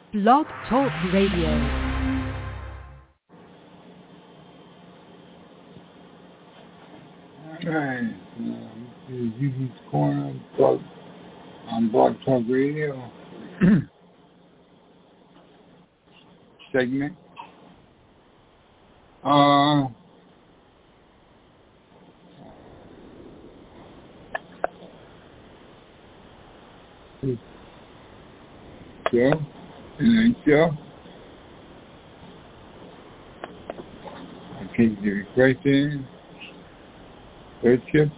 Blog Talk Radio. Alright, this is Eugene Corner on Blog Talk Radio segment. Show, and show. I take the question. Third shift.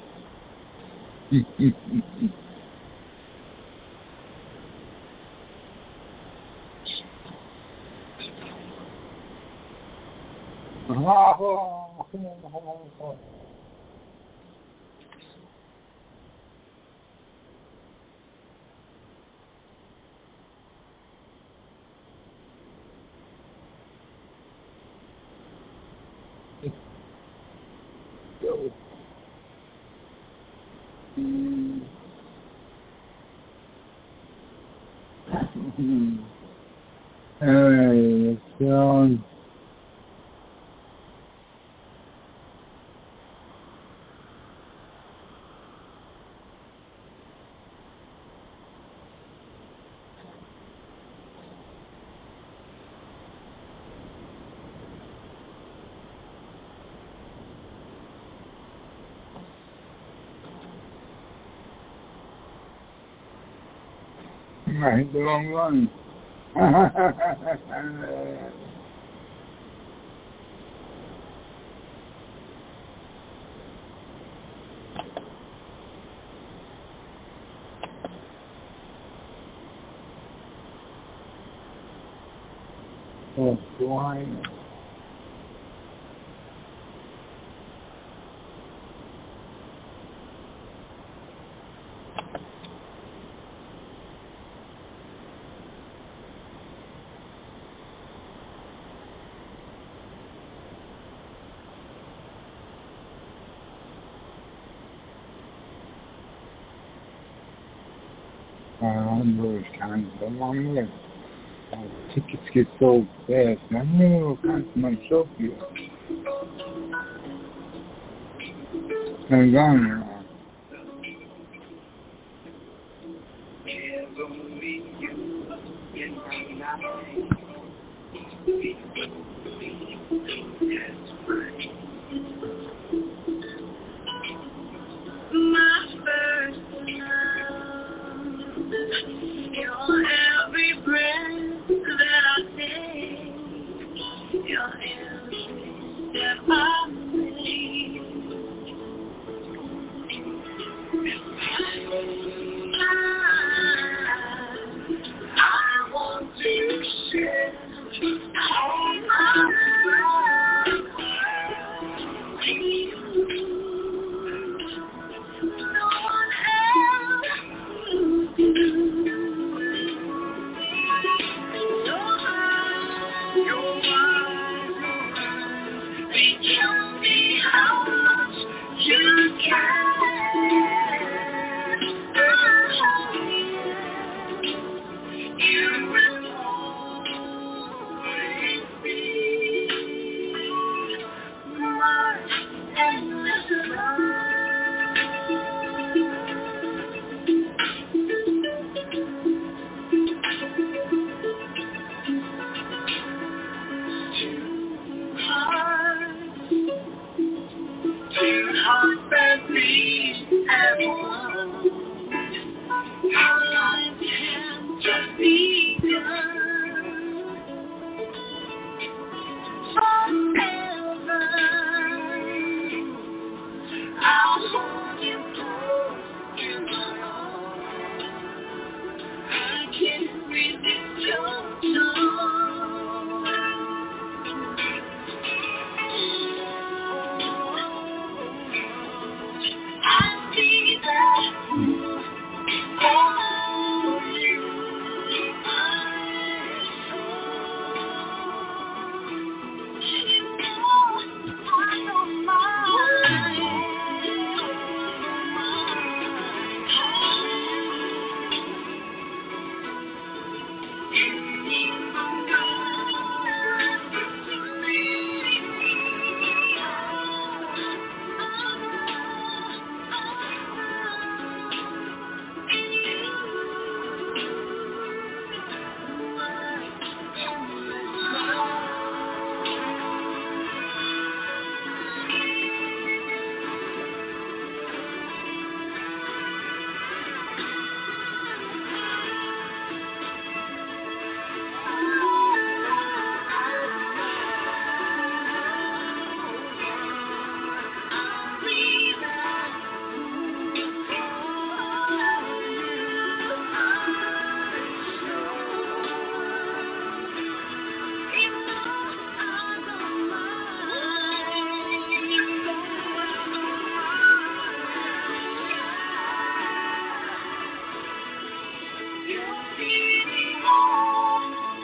Go. Alright, let's go. I hit the wrong one. Oh, boy. Those kinds of long way. Tickets get sold fast. I know kinds of myself here. I'm gone now.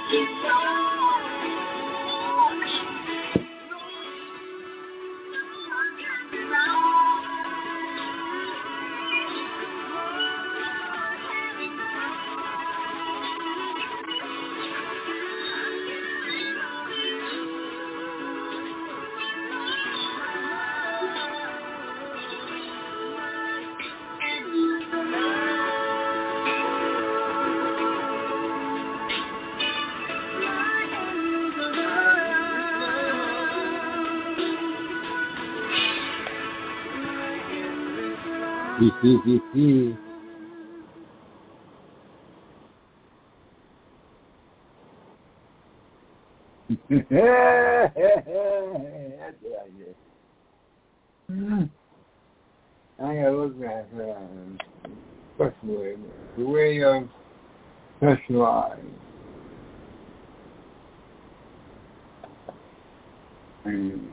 That's what I did. I gotta look at especially the way of specialized. And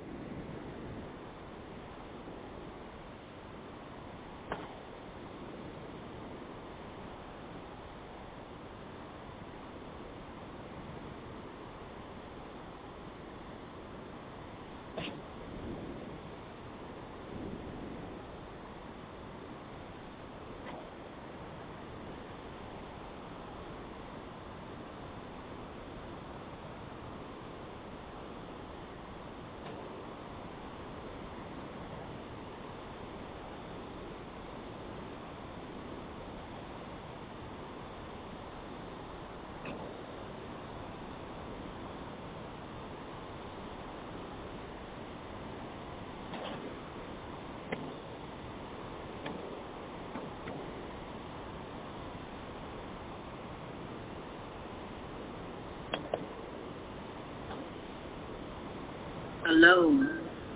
alone.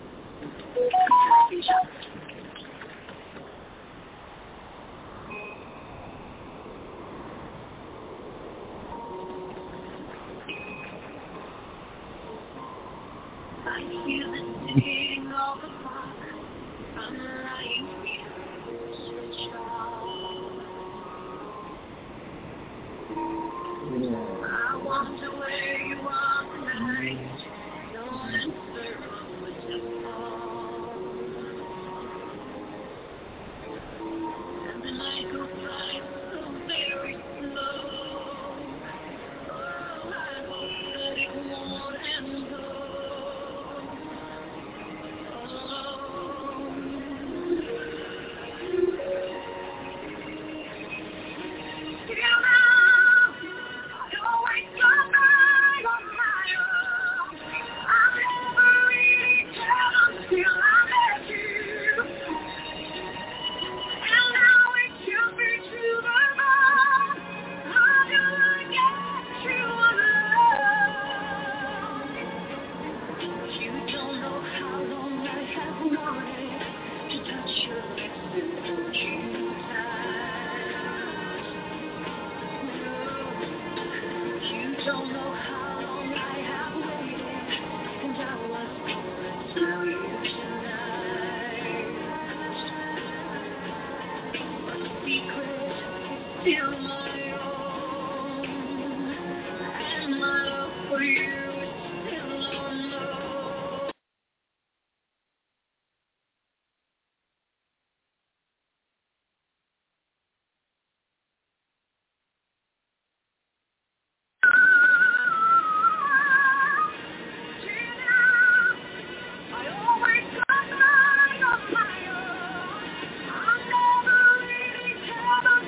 I feel it hitting all the clock. I'm lying here, switch off. I wonder where you are tonight. Don't answer with the call. And the night goes by so very slow. Oh, I hope that it won't end go.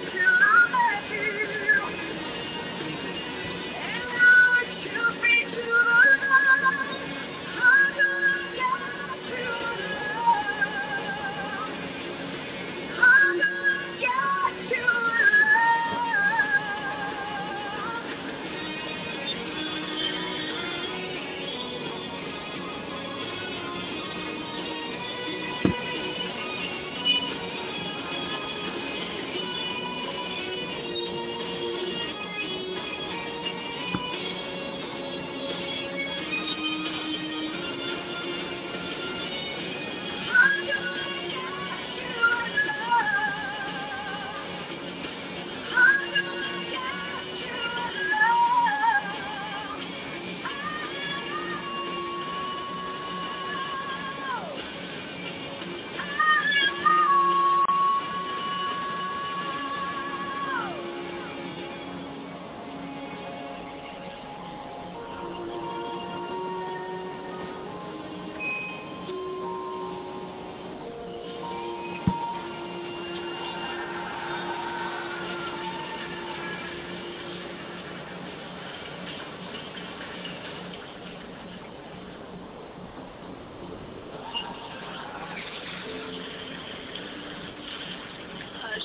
Till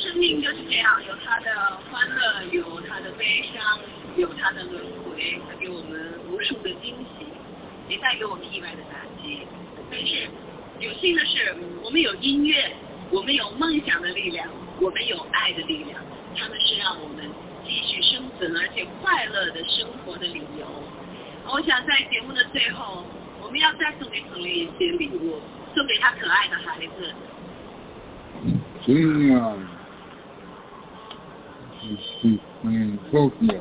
生命就是这样，有它的欢乐，有它的悲伤，有它的轮回，它给我们无数的惊喜，也带给我们意外的打击。但是有幸的是，我们有音乐，我们有梦想的力量，我们有爱的力量，它们是让我们继续生存而且快乐的生活的理由。我想在节目的最后，我们要再送给彭丽一些礼物，送给他可爱的孩子。 真啊，是Tokyo。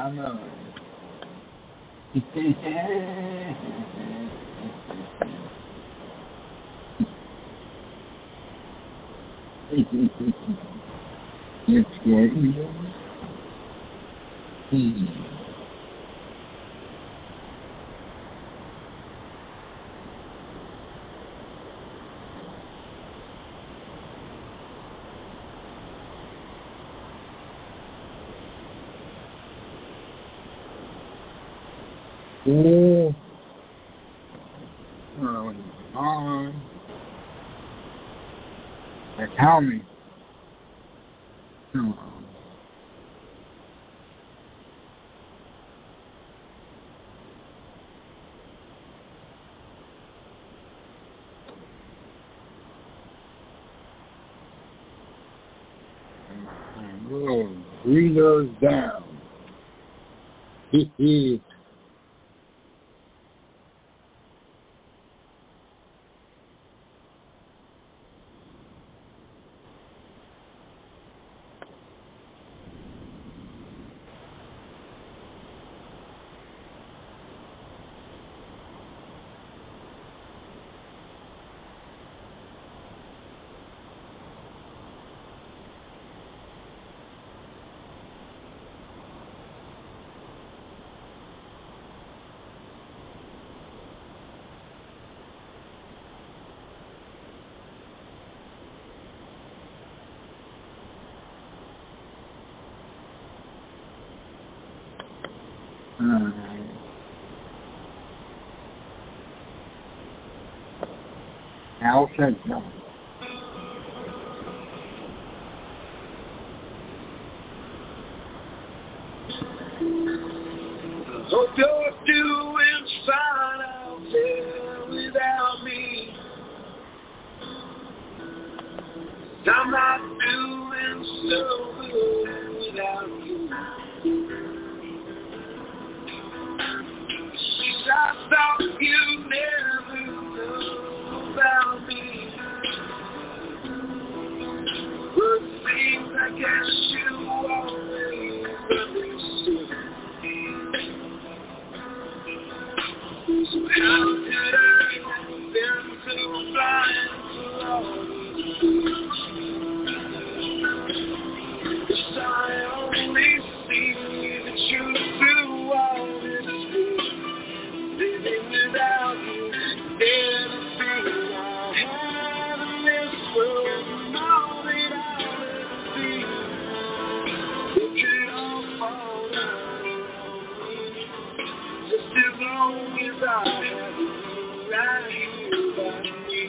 I know. It's getting oh, on. Tell me. Oh. Oh, breathers down. Hee. Al said so. Hope you're doing fine out there without me. I'm not doing so good without you. I thought you never knew about me. But things I guess you always understood. So how could I have been so blind for all these years? 'Cause I only see the truth through all this fear. Living without you, everything I have in this world, and all that I'll ever be, it could all fall down on me. Just as long as I have you right here by me.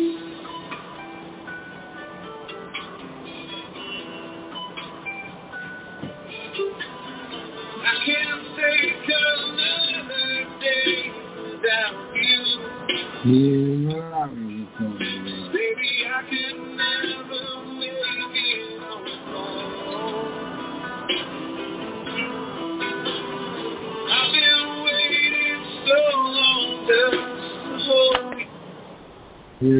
I can't take another day without you. Baby, I could never make it on my own. I've been waiting so long just to hold you.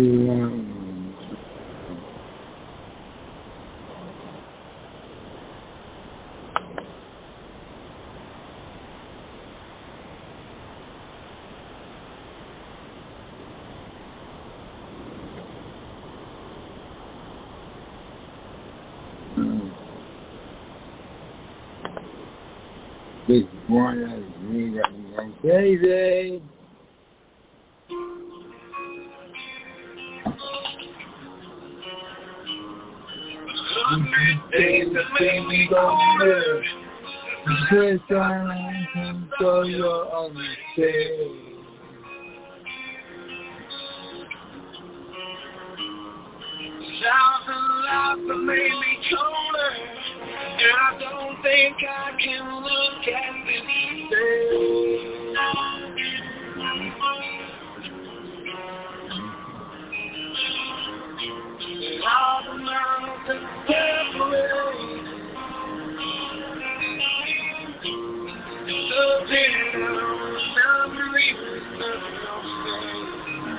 This one is me got me going crazy. 100 days that made me older. This time so you're understand. 1,000 lives that made me colder. And I don't think I can look at this same. All the mountains separate. So down, memories of your face.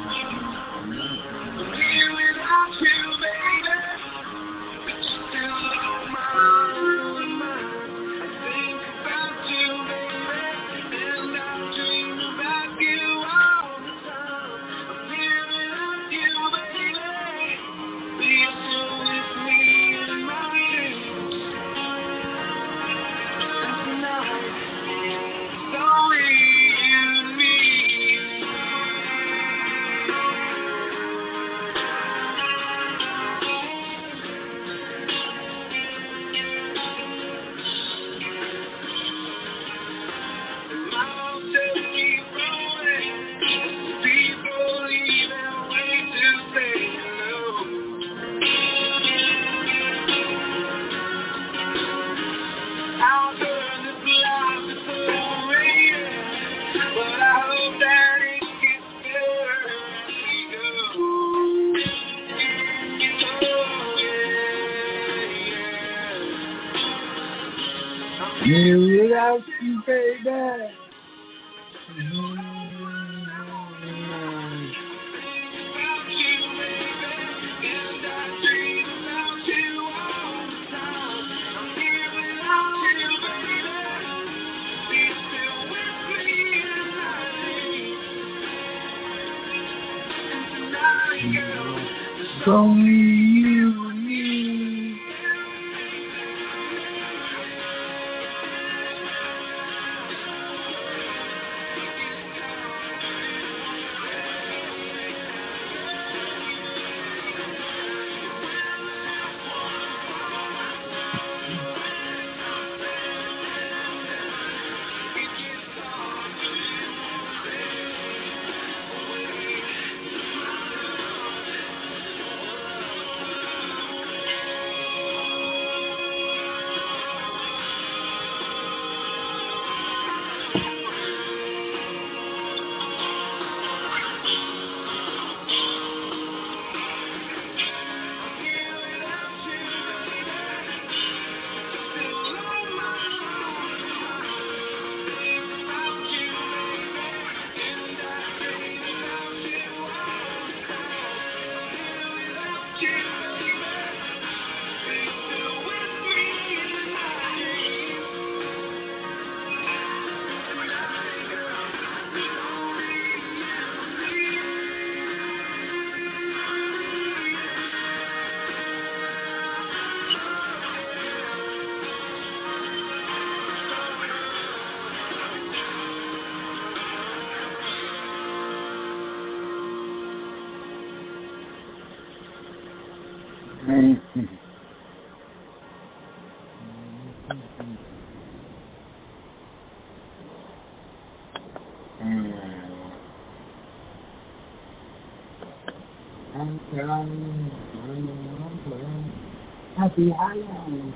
Here without you, baby, but you're still on my mind. I think about you Me without you, baby. It's only you and me. Happy Island.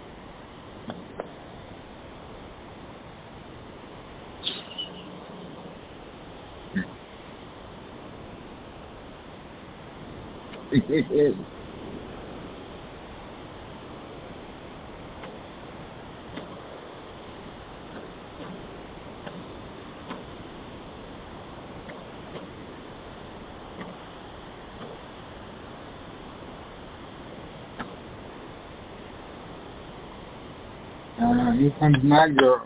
Here comes my girl.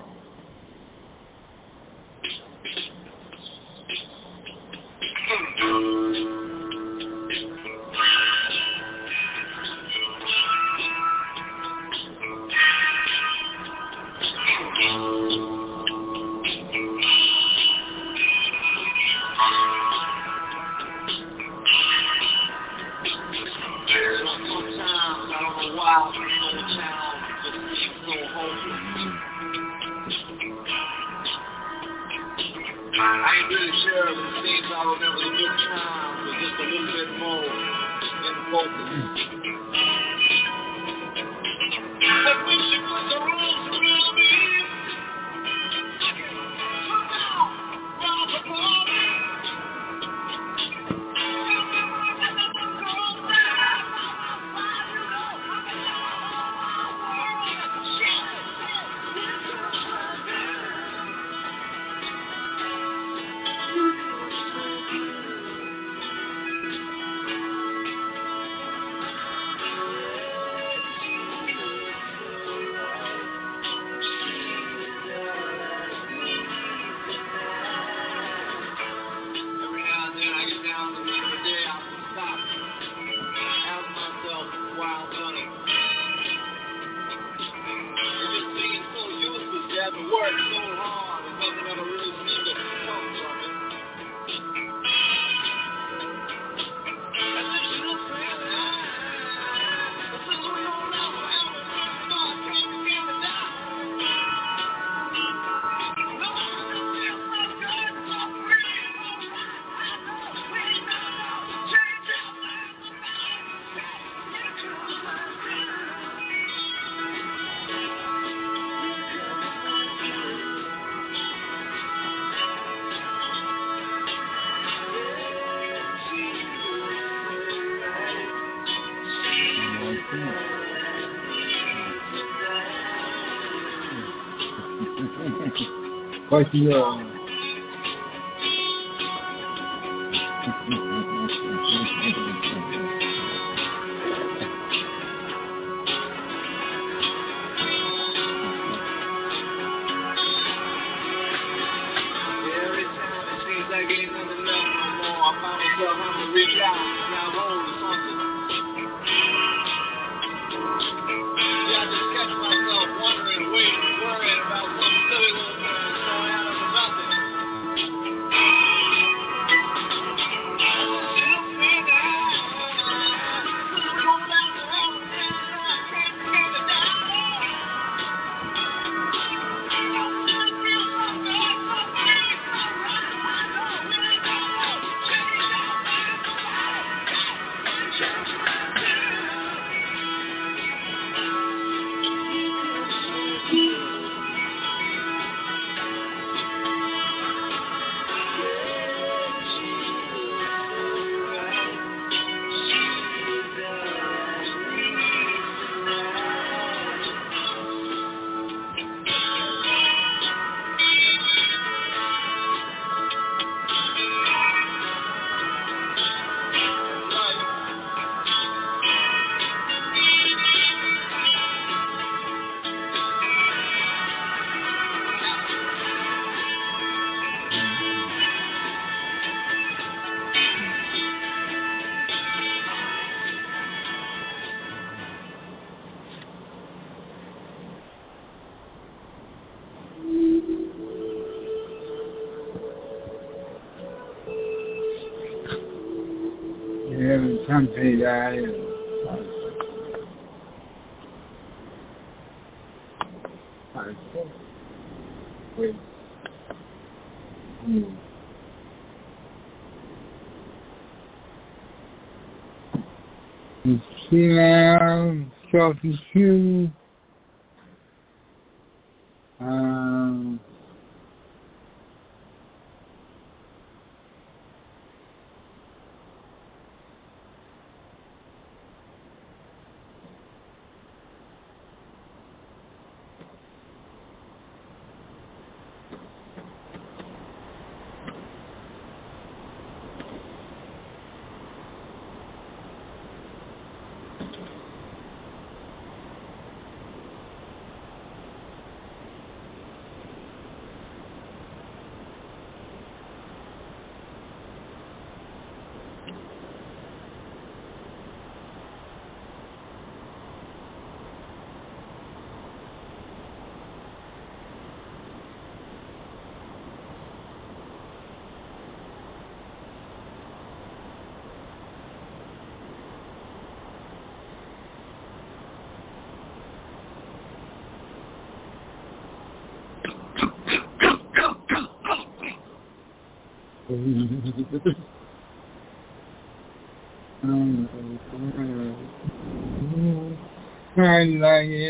Спасибо.唱起来，会，你尽量小事情，太来也，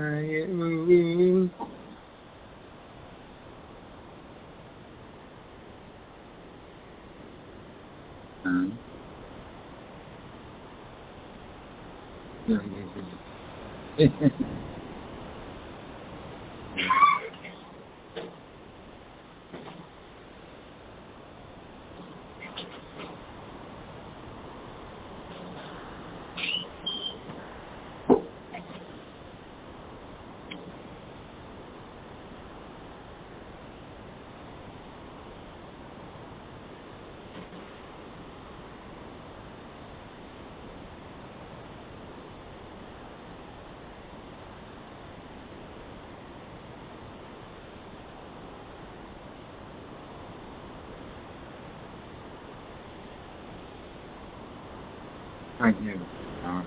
看见啊，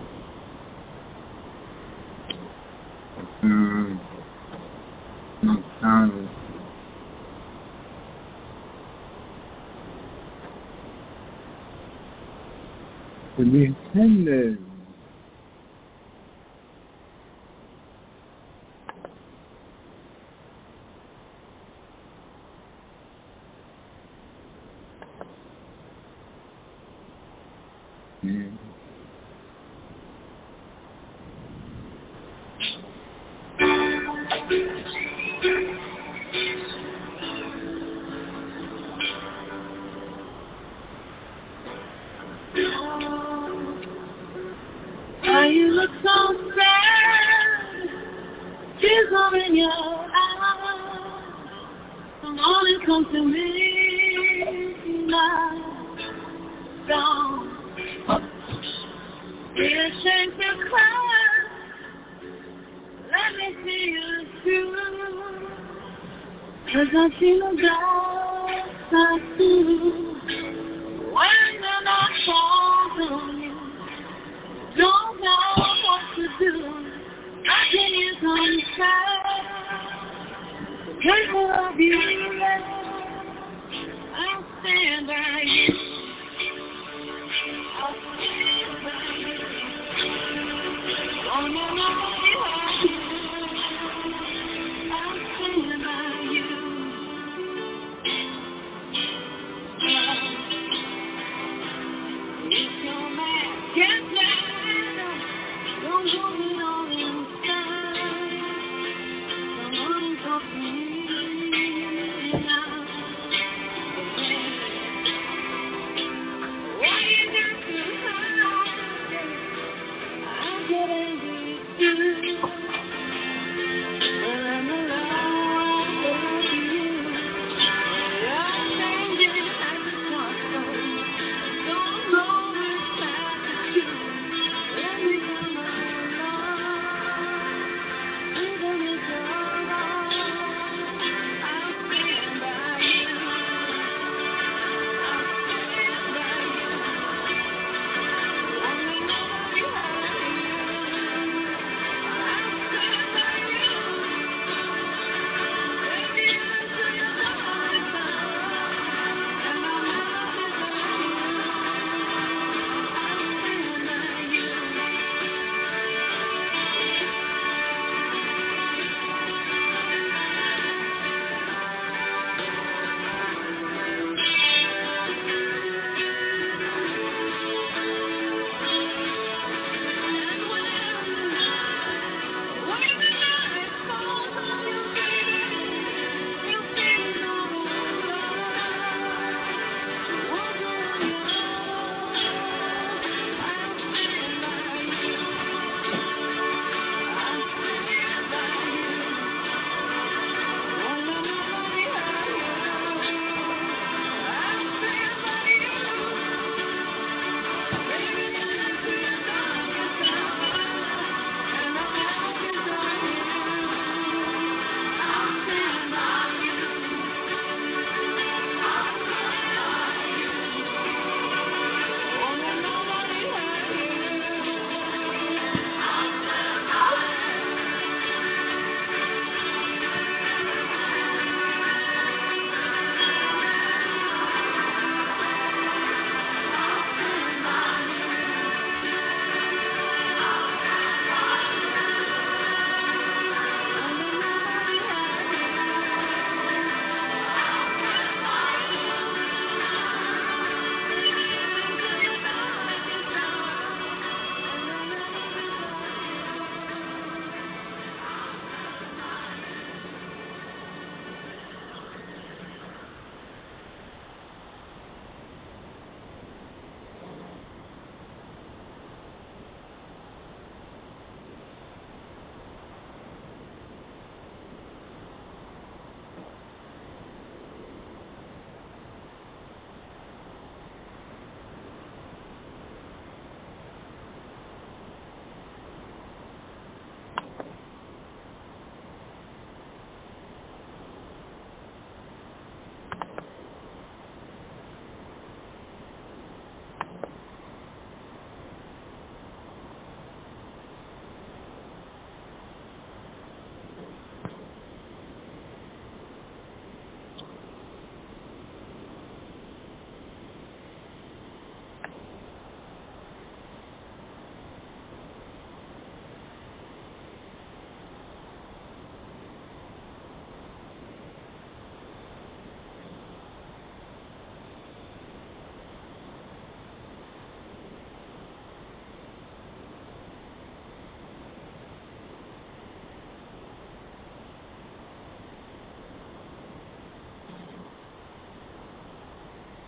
你看的。 you look so sad, tears are in your eyes. Come on and come to me tonight. Don't be ashamed to cry. Let me see you through. 'Cause I see the dark side too. When the night falls on you, don't know what to do. I can use on the side. Careful of you, I'll stand by you. I'll stand by you. Oh, no, no, I'll stand by you. If your man gets down, don't hold it all inside. Someone talk to me now. Why you got to hide? I get angry too. But I'm alive for you. You're changing as a constant. Don't know what's happened to you. Let me come along. Even if you're wrong, I'll stand by you. I'll stand by you. Only nobody has you. I'll stand by you. Baby, I'll do you all the time. And I'll never desert you. I'll stand by you.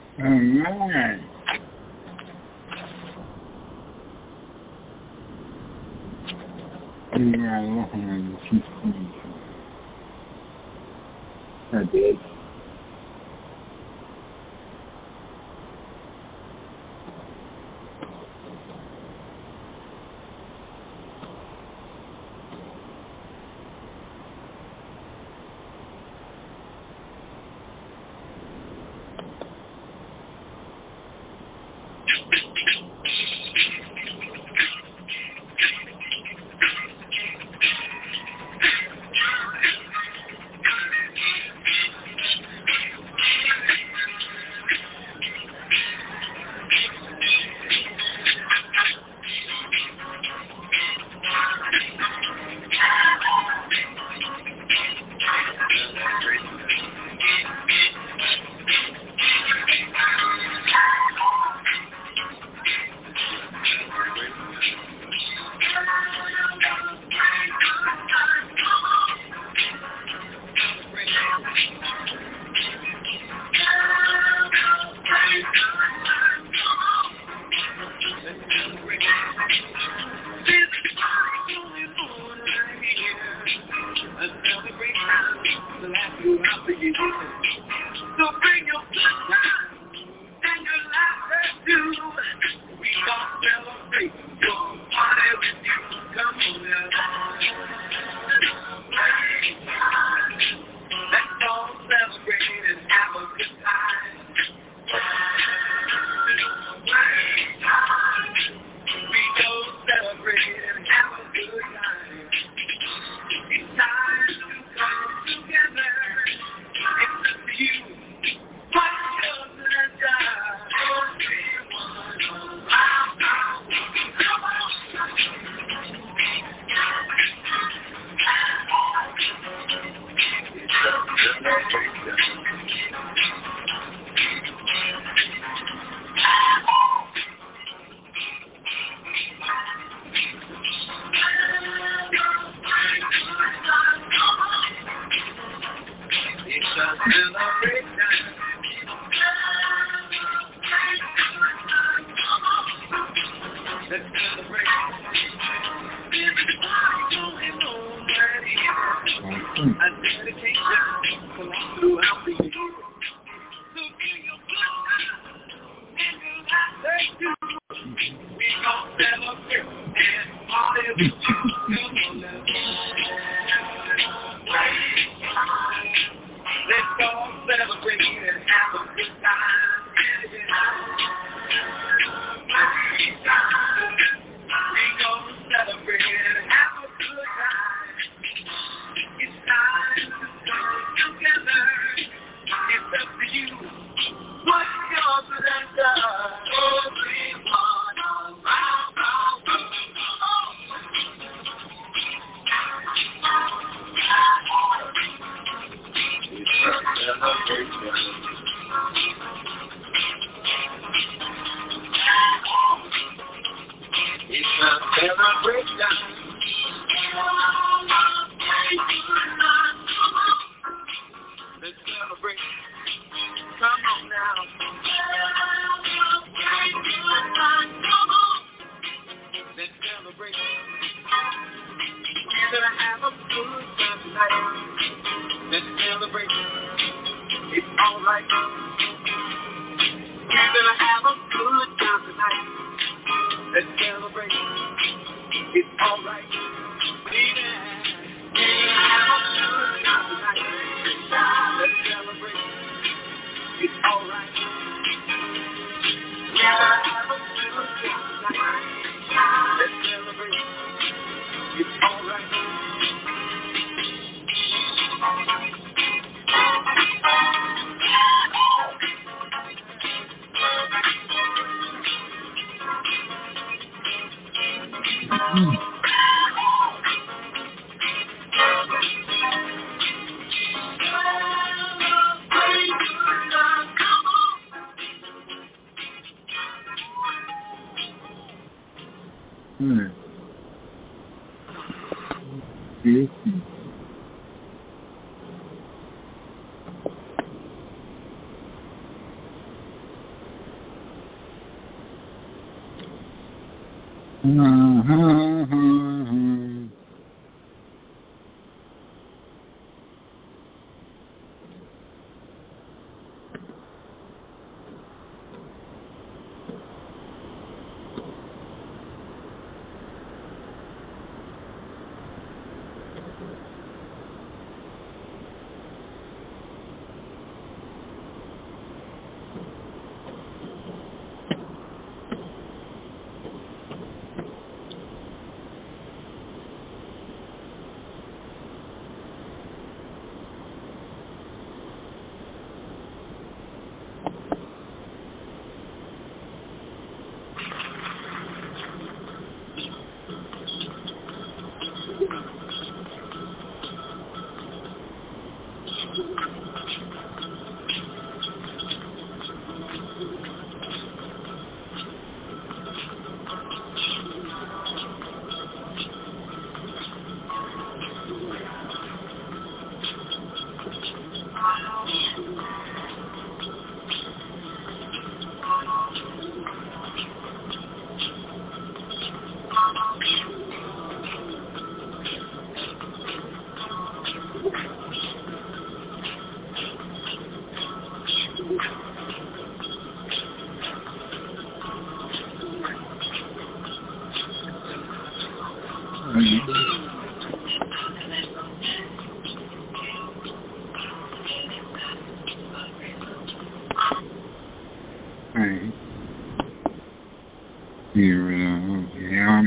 All right. I did. Alright. Here, yeah.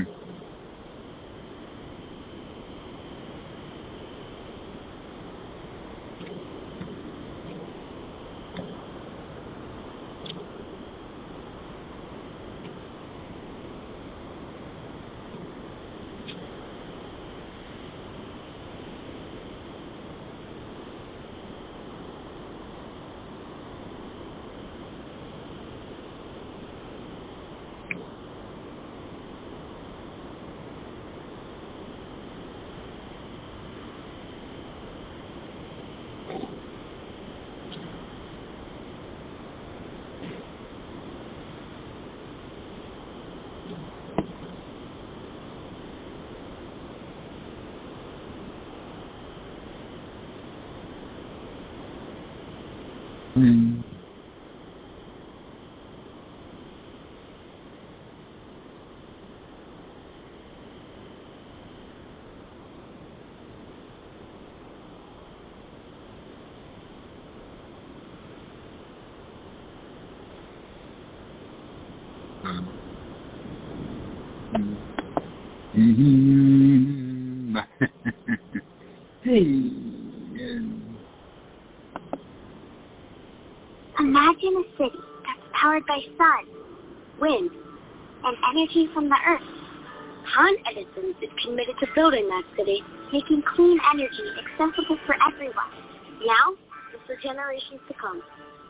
Imagine a city that's powered by sun, wind, and energy from the earth. Con Edison is committed to building that city, making clean energy accessible for everyone, now and for generations to come.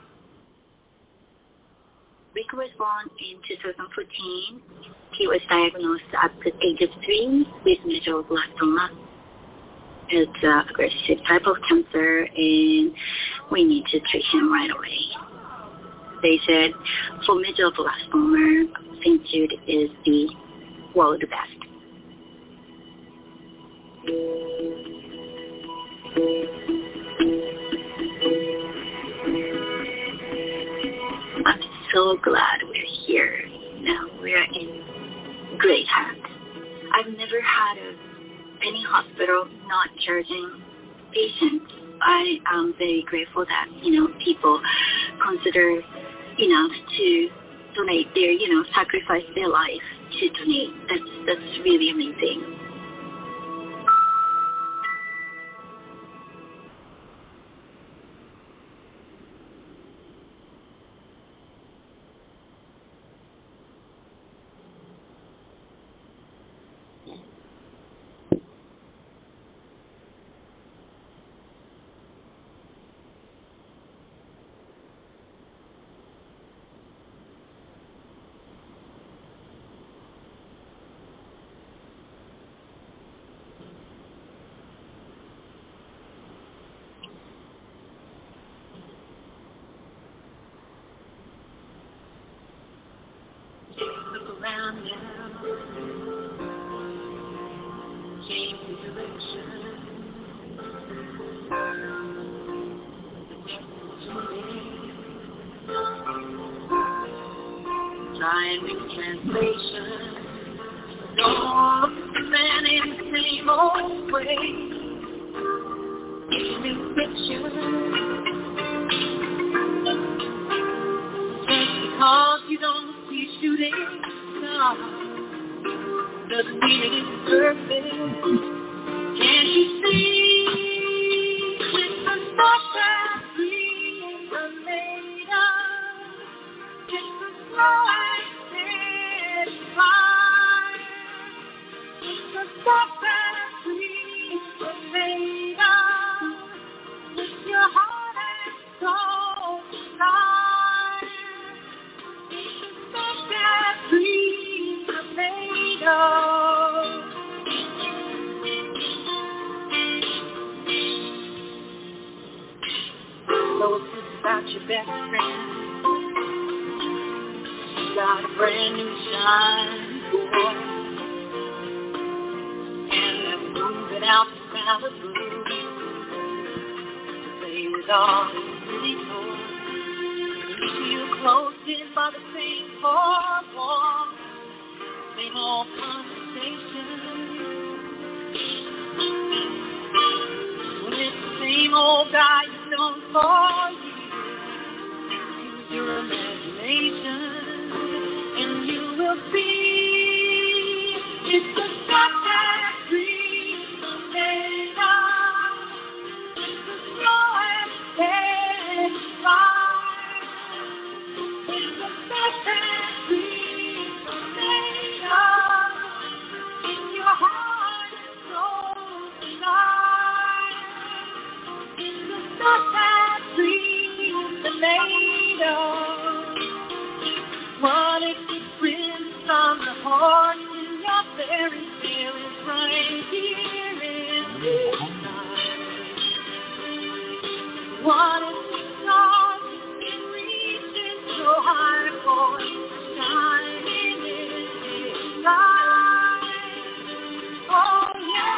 Rick was born in 2014. He was diagnosed at the age of 3 with medulloblastoma. It's an aggressive type of cancer, and we need to treat him right away. They said for medulloblastoma, St. Jude is the best. I'm so glad we're here now. We're in great hands. I've never had any hospital not charging patients. I am very grateful that, people consider enough to donate their, sacrifice their life to donate. That's really amazing. Around now, change the direction. Try and make a translation. Don't look at the man in the same old way. It's fiction. Just because you don't see shooting doesn't mean it is perfect. Can't you see with the stuff that dreams are made of? It's the slow and steady fire. It's the stuff that dreams are made of. With your heart and soul desire. It's the stuff that dreams are made of. So it's about your best friend. She got a brand new shine boy, and they're moving out to Malibu to play with all these pretty toys. Feel close in by the same four walls, same old conversation. old guy you've known for years. Use your imagination, and you will see it's the stuff that dreams are made of. It's the slow and steady fire. It's the stuff that dreams are made of. In your heart and soul tonight. It's the stuff that dreams are made of. What if the prince on the horse in your fairy tale is right here in this night? What if the stars can reach so high for shining in this night? Oh yeah.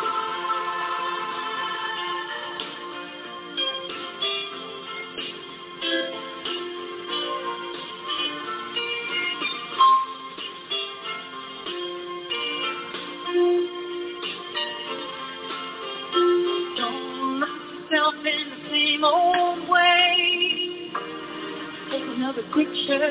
Don't look yourself in the same old way. Take another picture.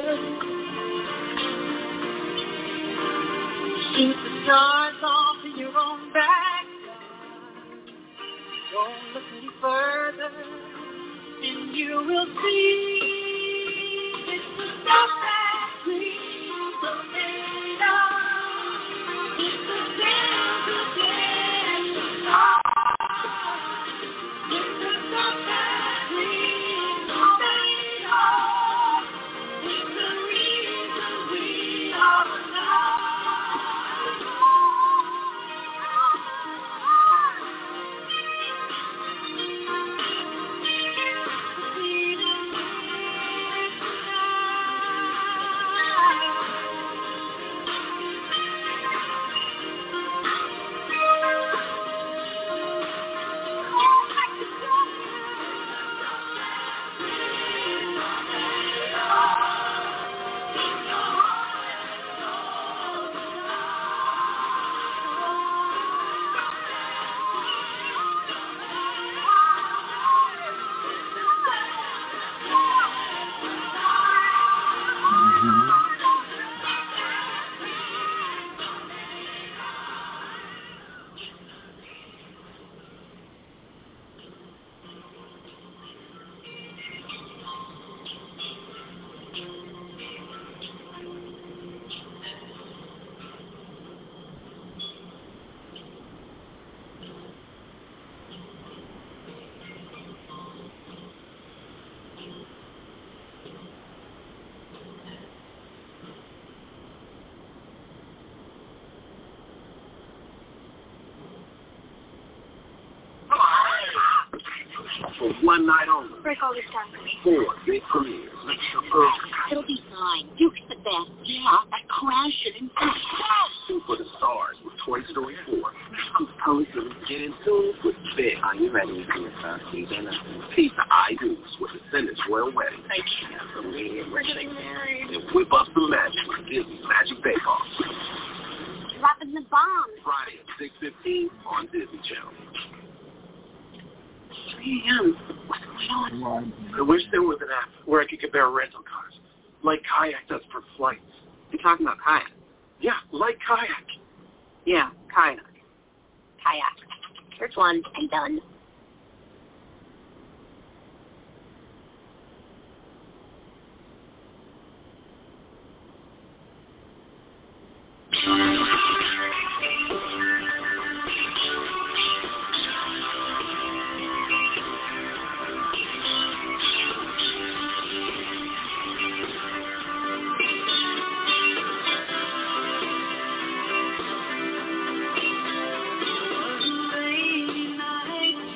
Shoot the stars off in your own backyard. Don't look any further, and you will see it's the stuff that dreams are made of. It's the dance of it's the stuff that dreams are made of. It's the reason we are alive. For one night only. Break all this down for me. 4 big premieres. It'll be fine. Duke's the best. Yeah, that crash shouldn't be. Two for the stars with Toy Story 4. Get in tune with Big. Are you ready for your first season? Pizza I Do's with Descendants Royal Wedding. I can't believe we're getting married. And Whip Up Some Magic with Disney's Magic Bake Off. Dropping the bomb. Friday at 6:15 on Disney Channel. 3 a.m. What's going on? I wish there was an app where I could compare rental cars, like Kayak does for flights. You're talking about Kayak? Yeah, like Kayak. Yeah, Kayak. Kayak. Search one and done. Late night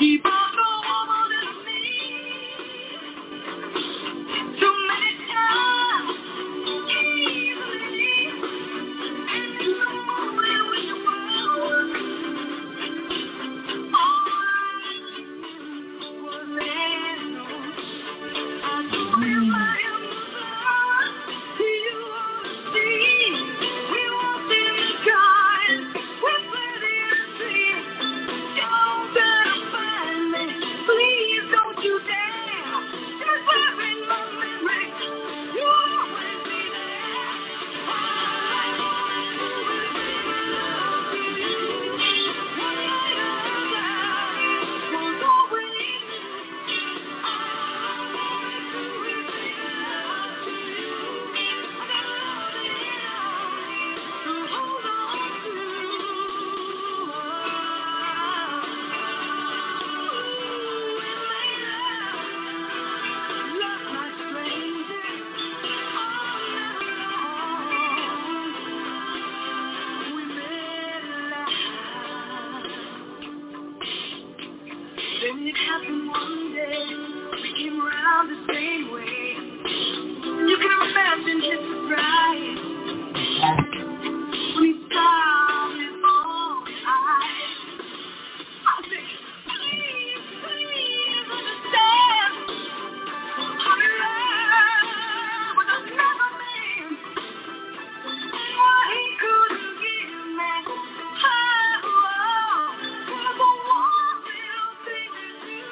Keep on going on me. Too many times, easily, and you know where we were. All was there. I told you I am the you see. We walked in the garden, we plenty to see. Don't try to find me, please don't you dare. Just having my memory, you'll always be there. Then it happened one day, we came around the same way. You can imagine his surprise when he saw his own eyes. I said, please, please understand. I'm in love with another man. What he couldn't give me, was a one little thing that you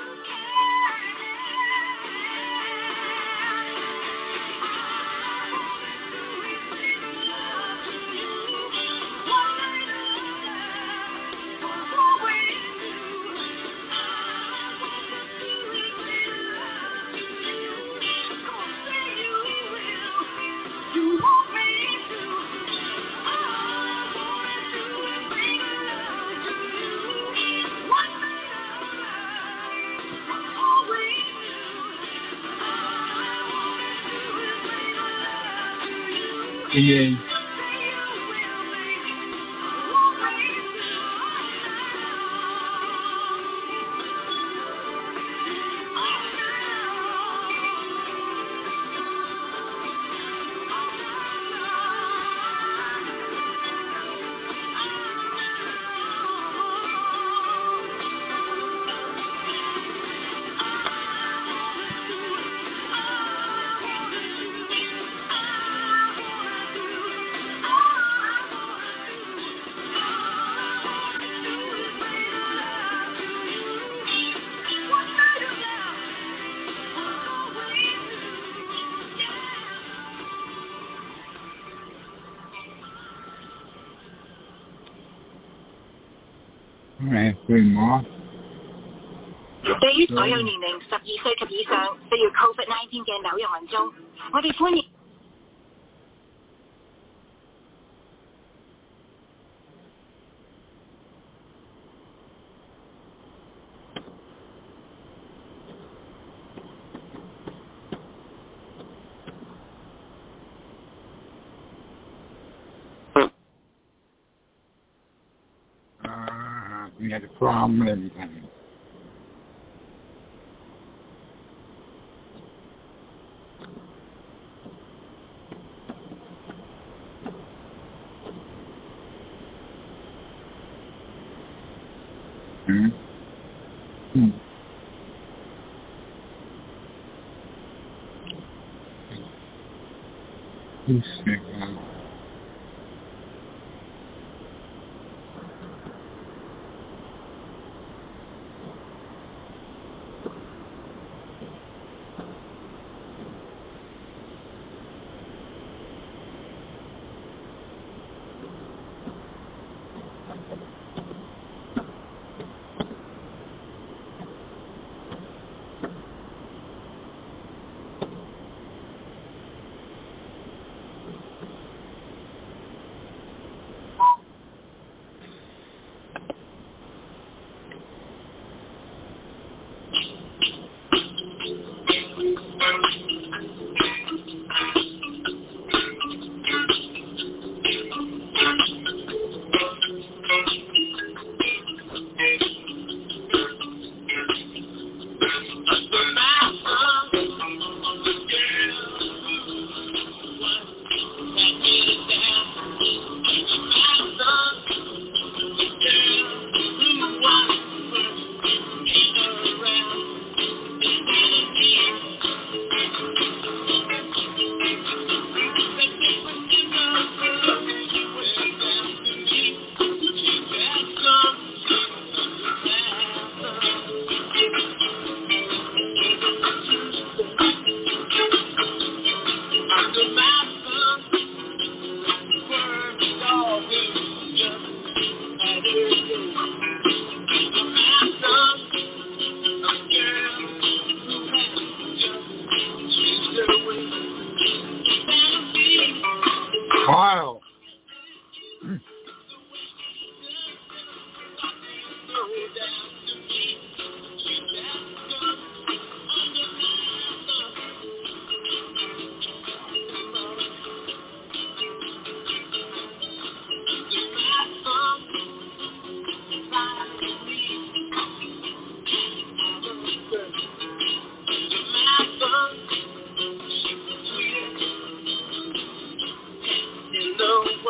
Yeah. Alright, คุณหมอ對於所有年齡12歲及以上需要 COVID-19 嘅紐約民眾，我哋歡迎。 We had a problem.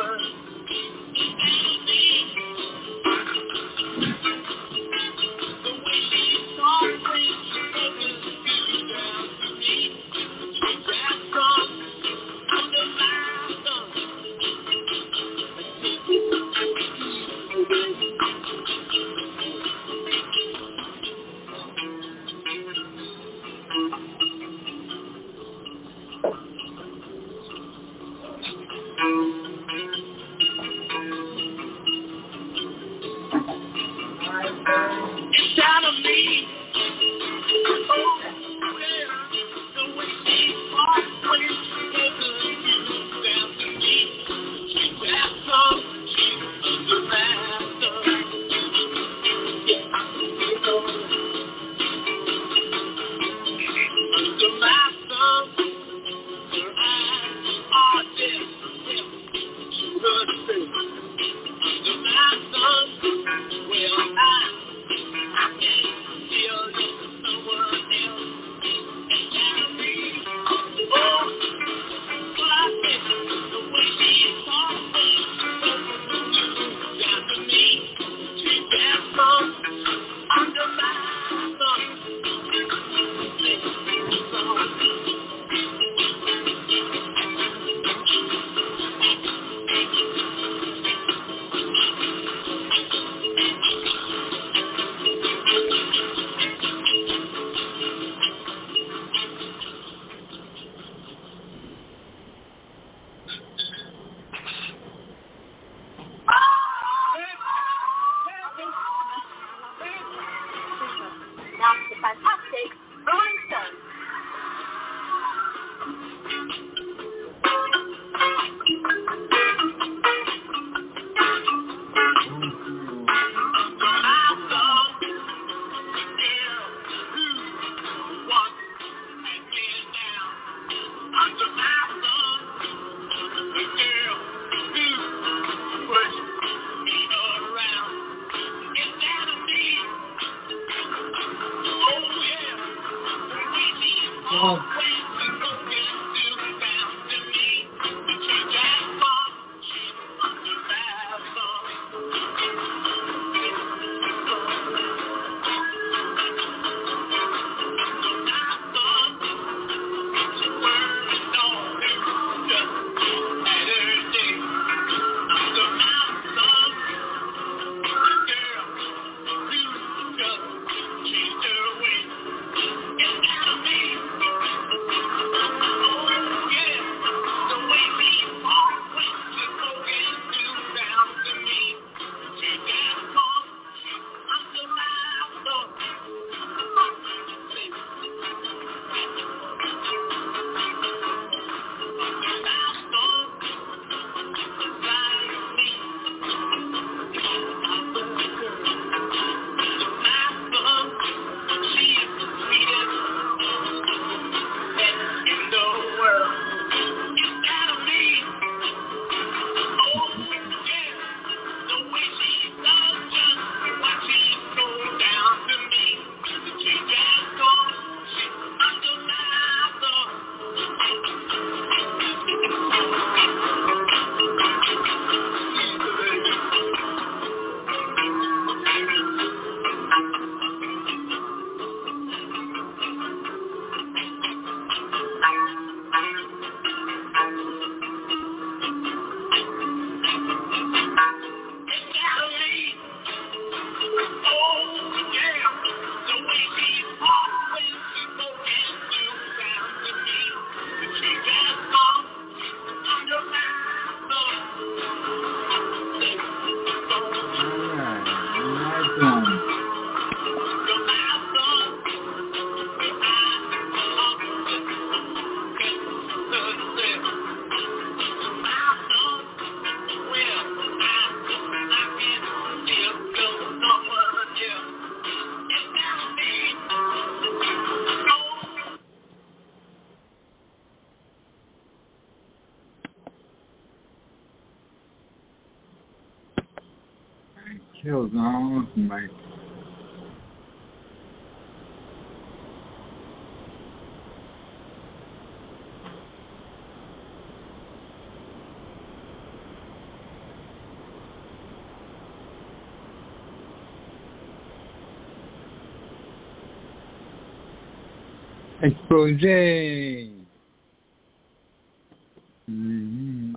Kills on my Expose. Mm-hmm.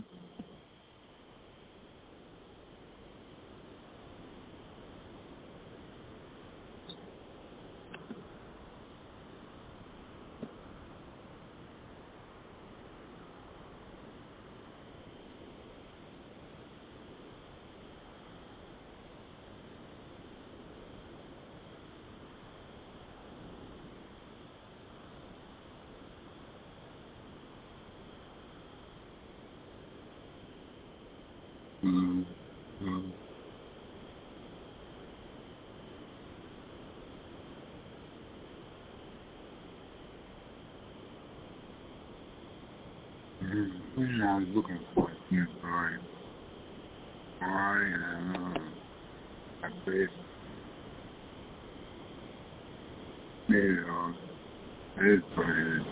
I was looking for it. Yeah, sorry. I played. Yeah, it's funny.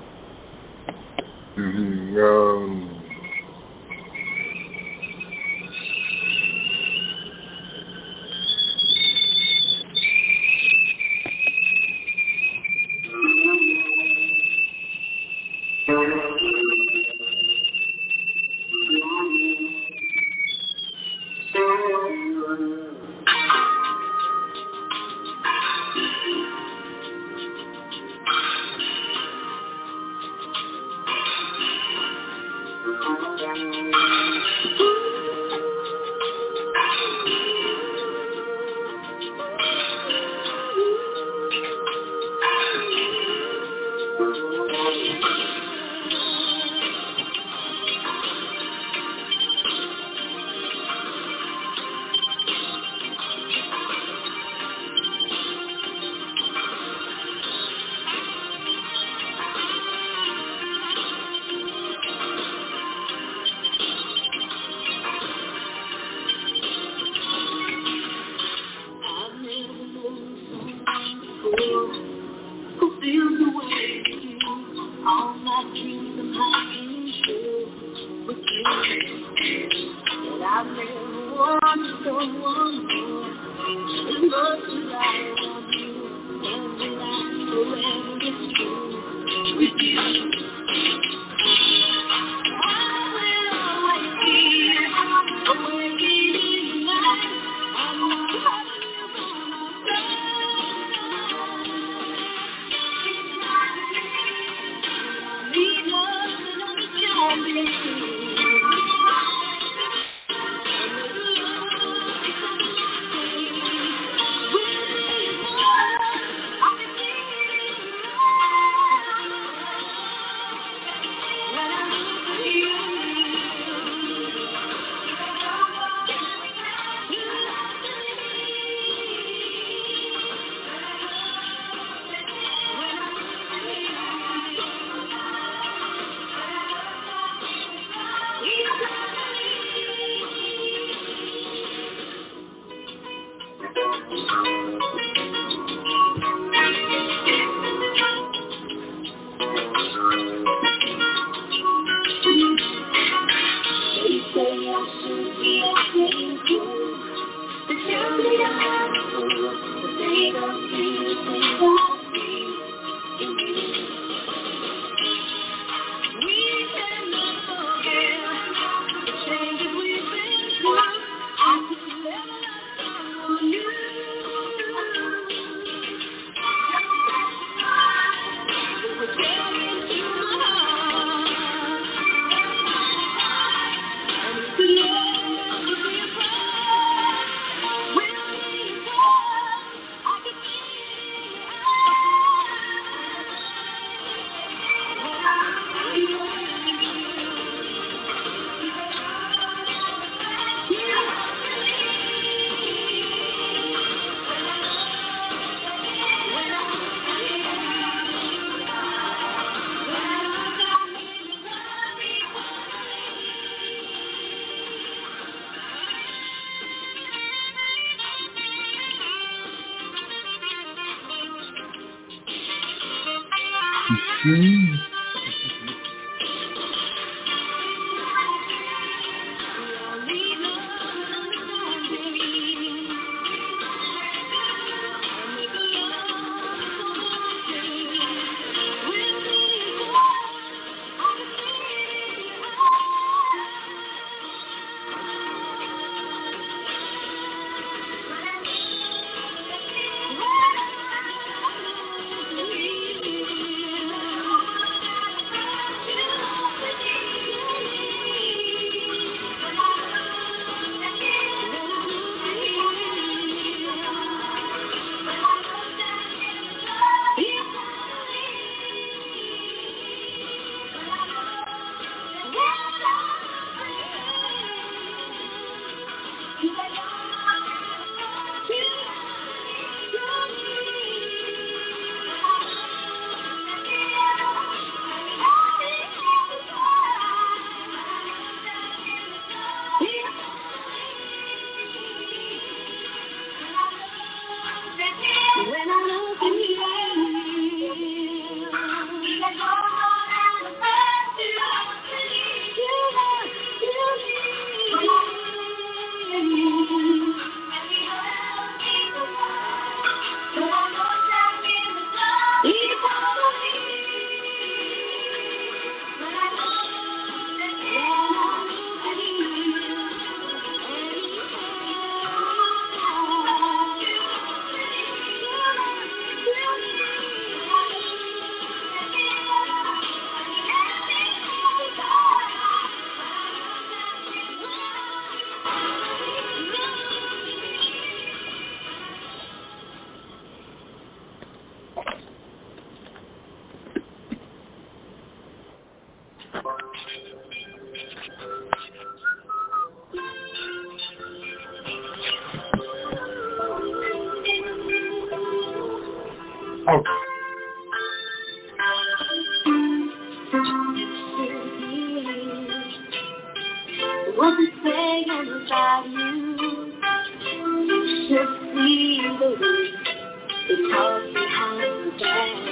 What is saying about you? You should see the way it talks behind your back.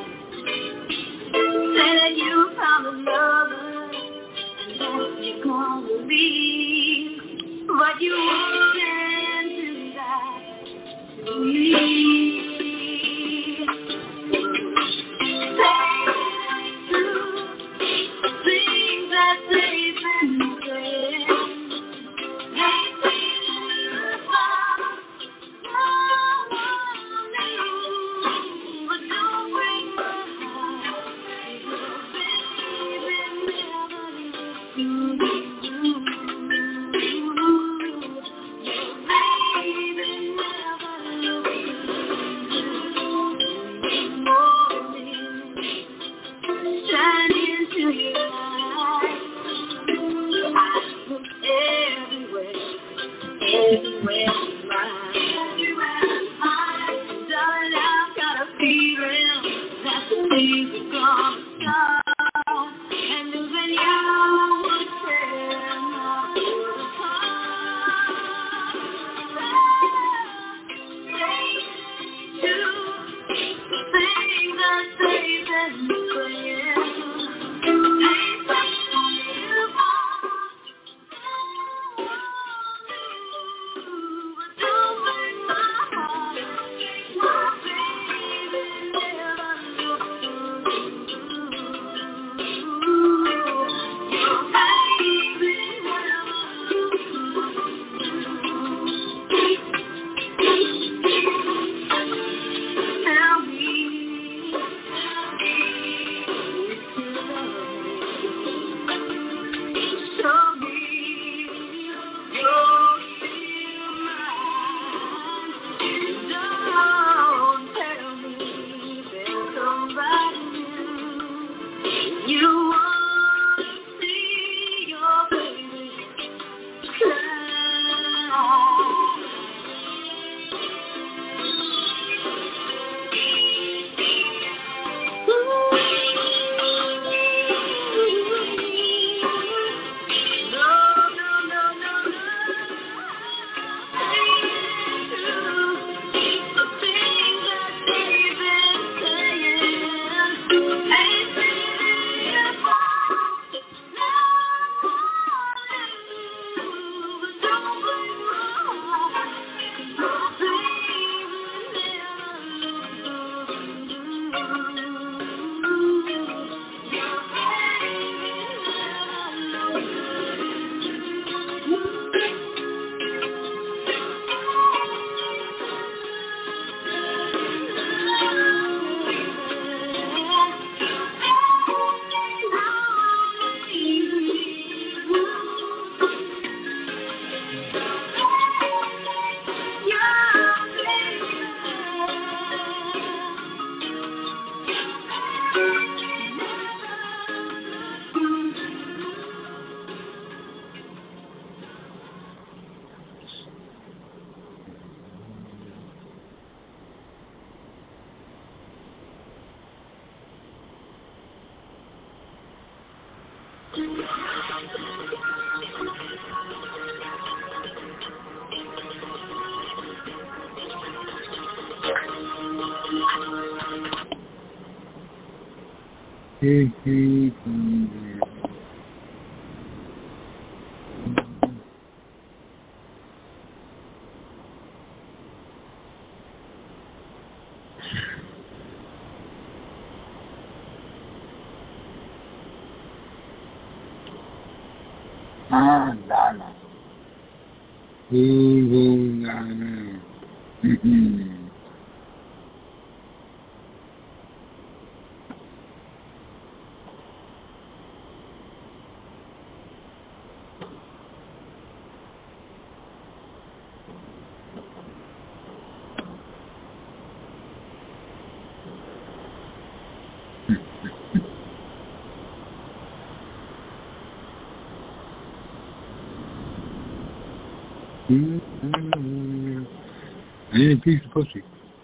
Say that you found a lover and that you're gonna leave, but you wouldn't do that to me. Things that they've been saying. Dana. I need a piece of pussy.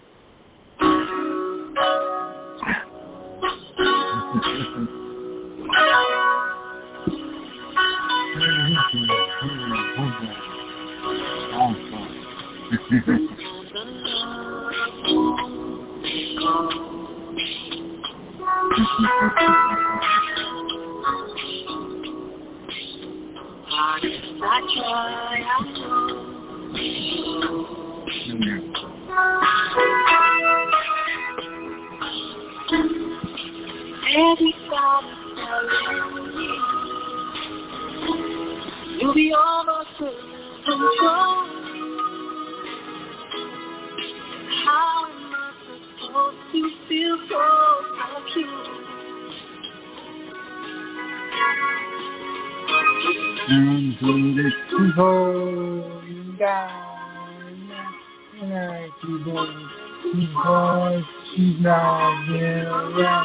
You'll be almost in control. How am I supposed to feel close like you? And to this holding down, and I keep on, because she's not here around.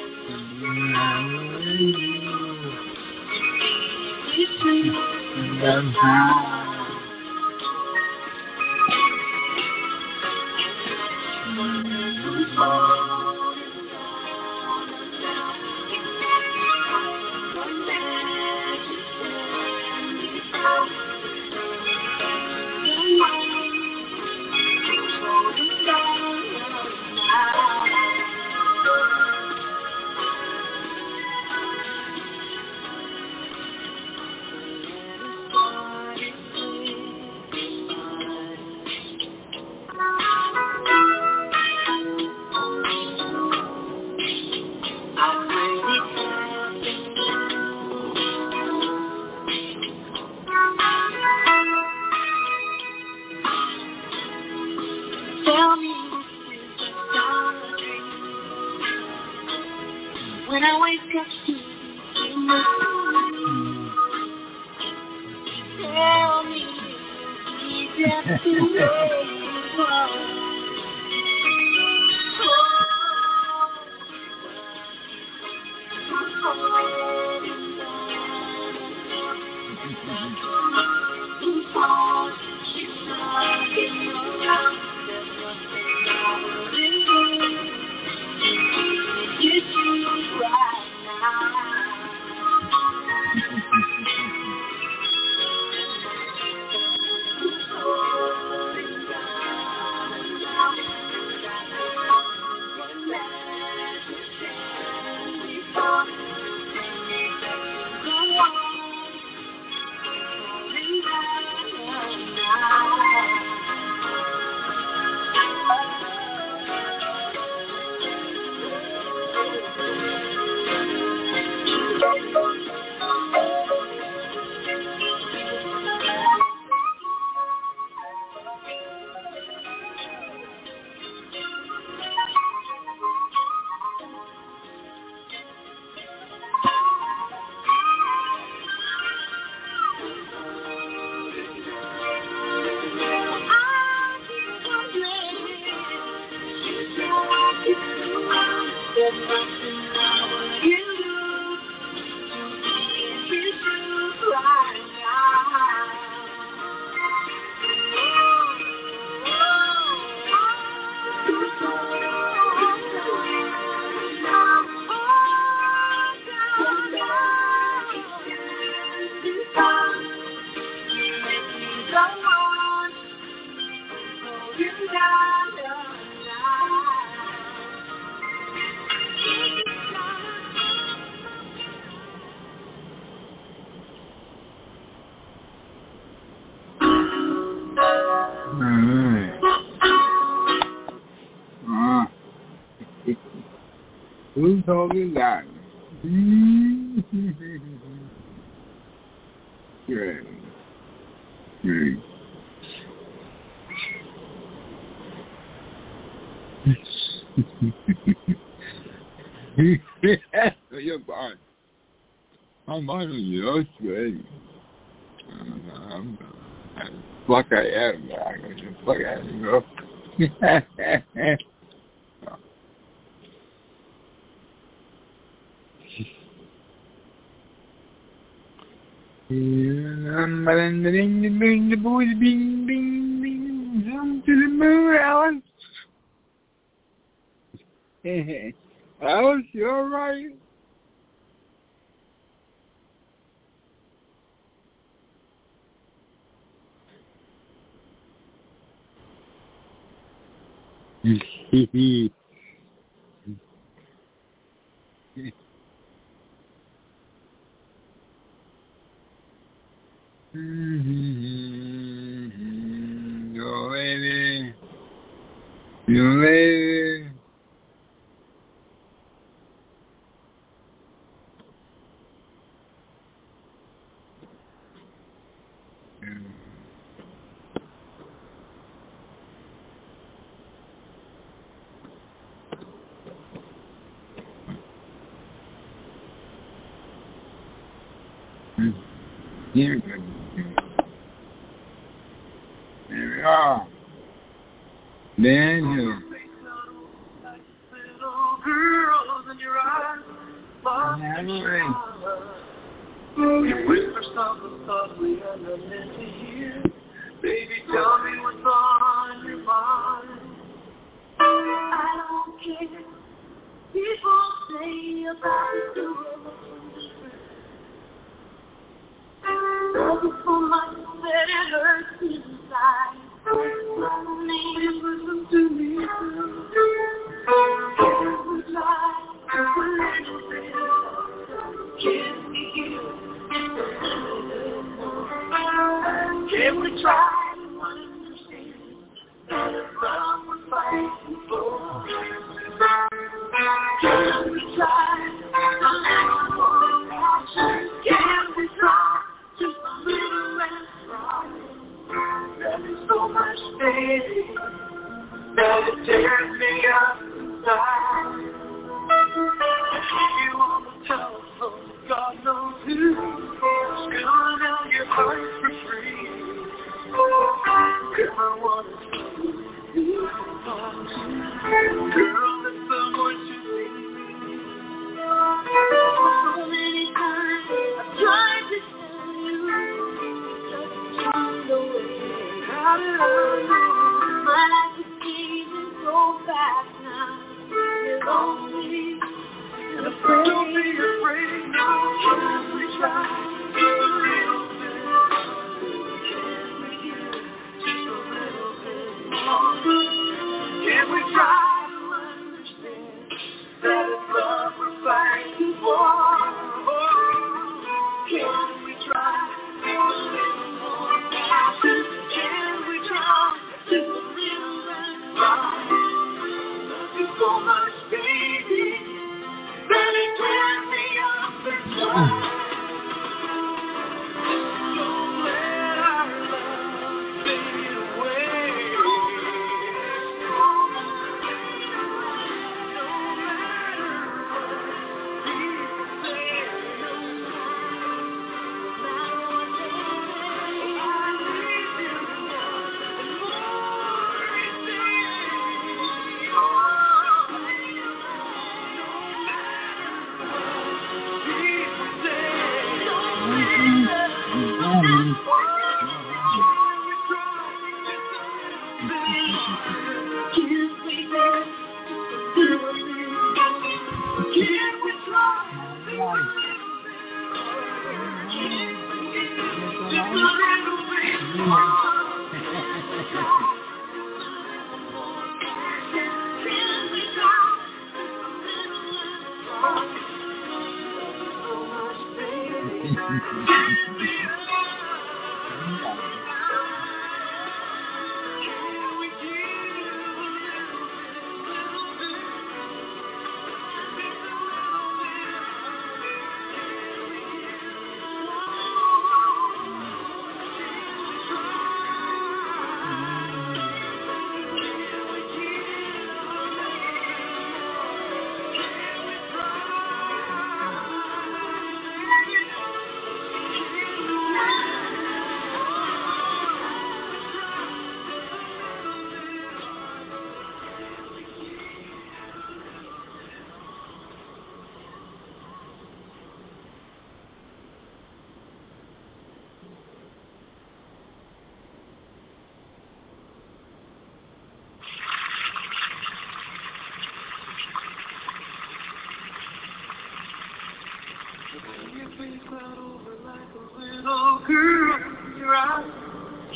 And tell me when I wake up to in the morning, tell me just to let it go. Who told you that? Great. Great. You're fine. I'm on your straight. Fuck I am. I can just fuck out of you. I'm the boys bing bing bing. Jump to the moon, Alice. Alice, you alright? Your lady. Your lady. Here we are. Daniel. You whisper something softly and I meant to hear. Baby, tell me what's on your mind. I don't care. People say about you. Love so much that it hurts inside. Maybe listen to me. Can we try a little bit? Can we Can we try to understand that it's love we're fighting for? Can we try a little more passion? Can we try just a little less pride? There's so much baby that it tears me up inside. You on the telephone, God knows who, spilling out your heart for free. Girl, I want to see you. Girl, that's someone you need. So many times I've tried to tell you, just turn away. How did I know? My life is changing so fast now. You're lonely and afraid. Don't be afraid, no. Can we try just a little bit? Can we give just a little bit more? Can we try to understand that it's love we're fighting for? Can we try just a little more passion? Can we try just a little less pride? Love you so much, baby, that it tears me up inside. Don't let our love fade away. No matter what people say, no matter what they say, I need you more and more each day. No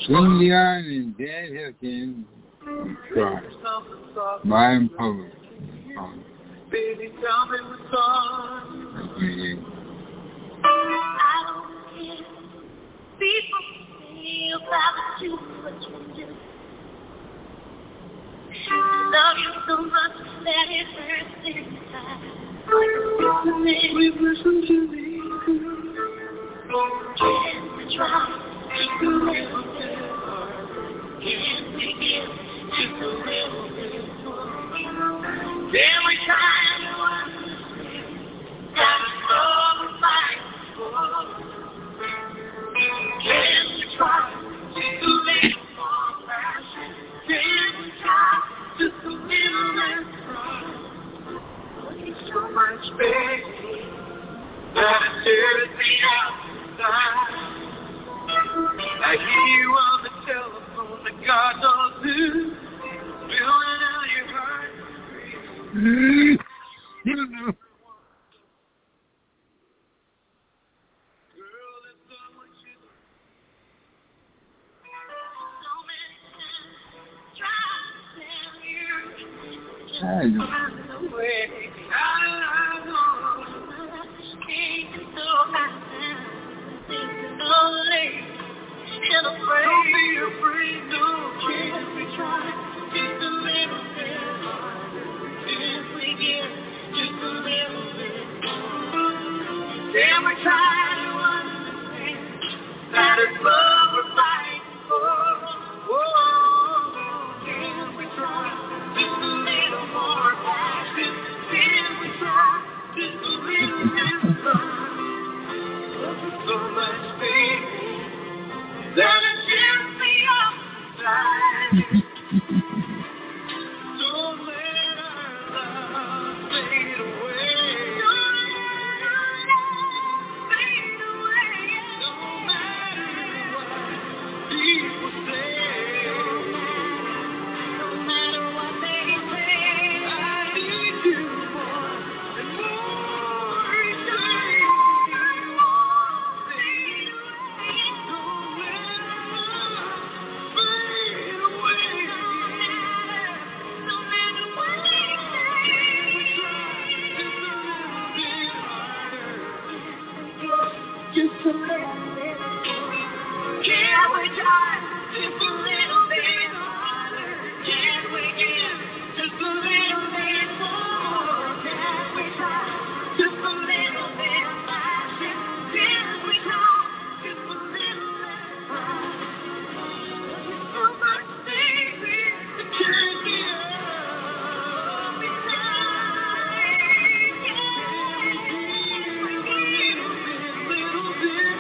Swing Dion and Dan Hilton try. Brian Public. Baby, tell me what's on. I don't care. People say about you, what you do. Love you so much that it hurts inside. We listen to me. Can we try just a little bit? Can we give just a little bit more? Can we try to understand that it's all we're fighting for? Can we try just a little more passion? Can we try just a little less wrong? There's so much, baby, that it tears me outside. I hear you on the telephone, the God knows who, feeling how your heart breathes. Girl, there's so much you do. So many times try to tell you. I know. Find a way. I know. Can't so fast. So late. Still afraid. Don't be afraid, no. Can we try just a little bit harder? Can we give just a little bit more? Can we try to understand that it's love we're fighting for? Whoa, can we try just a little more passion? Can we try just a little bit more? So much, baby, that it tears me outside. Don't let our love fade away. Don't let our love fade away. No matter what people say, No matter what they say, I need you more and more each day. Don't let our love fade away. no matter what they Just a little bit. Can we try just a little bit harder? Can we give just a little bit more? Can we try just a little bit passion? Can we try just a little less pride? So much, baby, to turn me up inside. Little bit.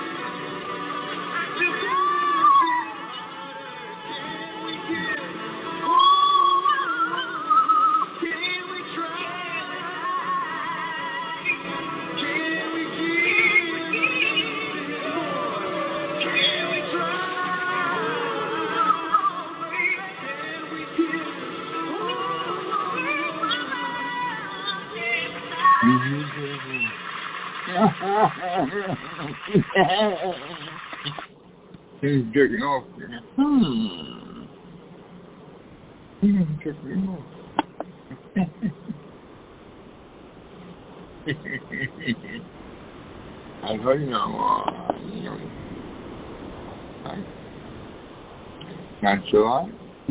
He's jerking off. He's jerking off. I told you not so hot.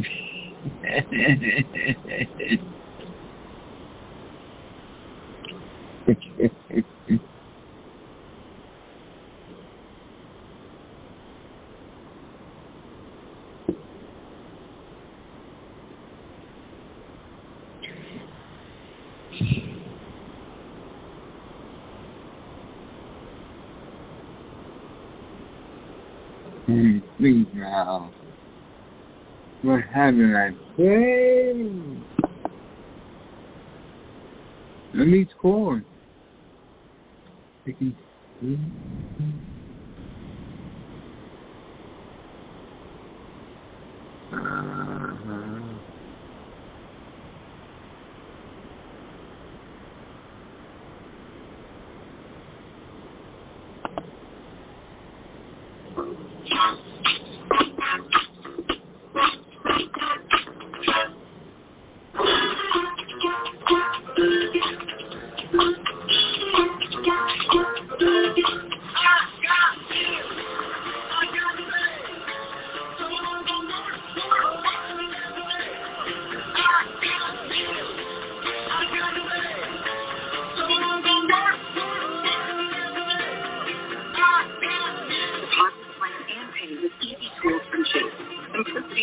Please now. What haven't I played? Let me score. I can see.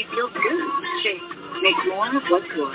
she feels good. She makes more of what's yours.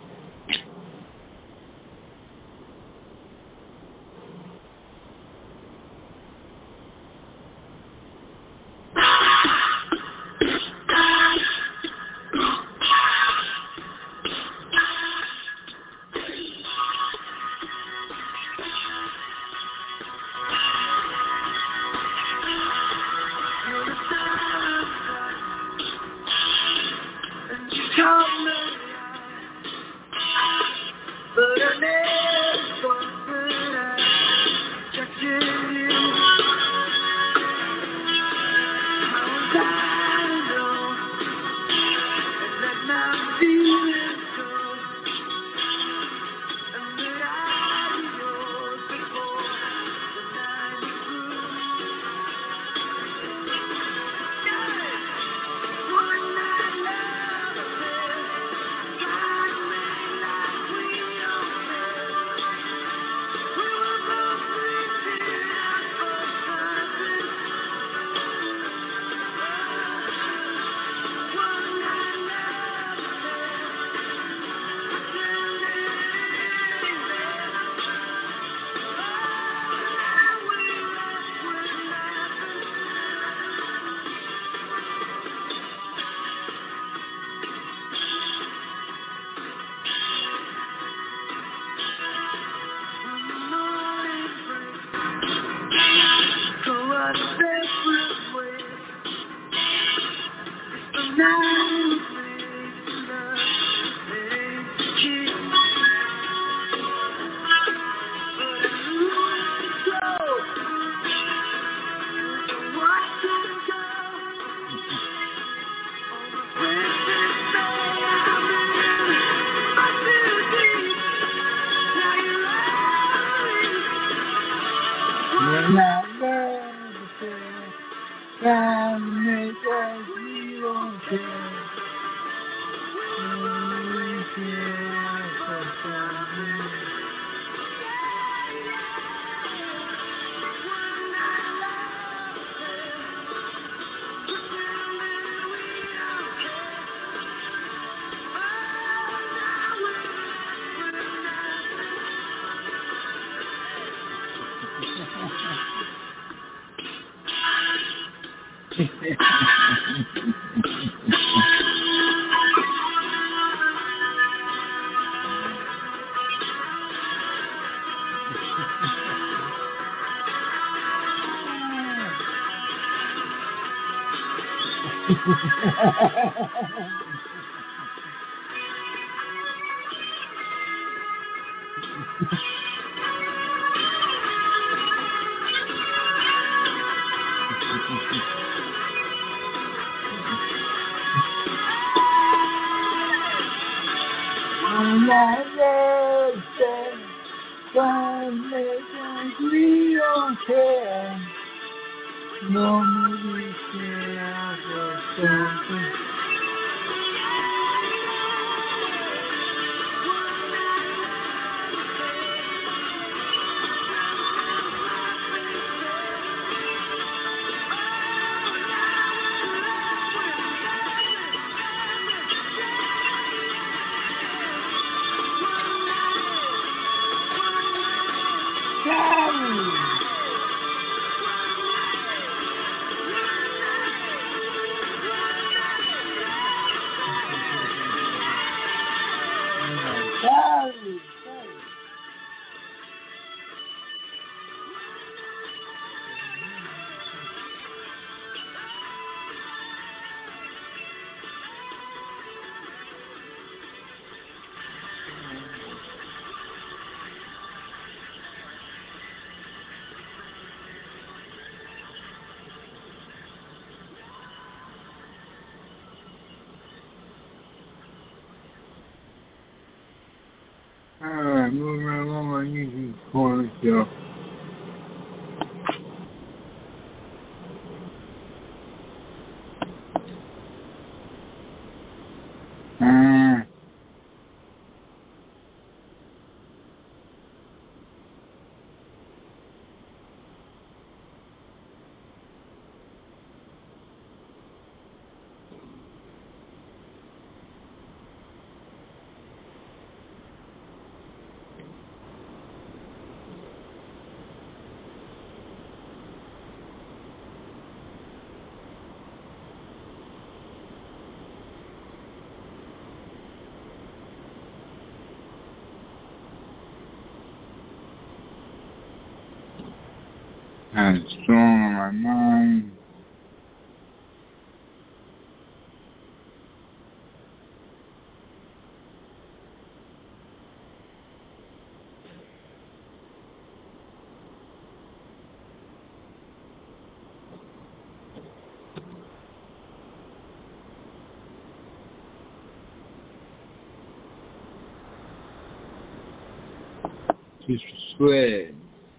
Moving right along on YouTube corner, so. and strong on my mind. Just sweat.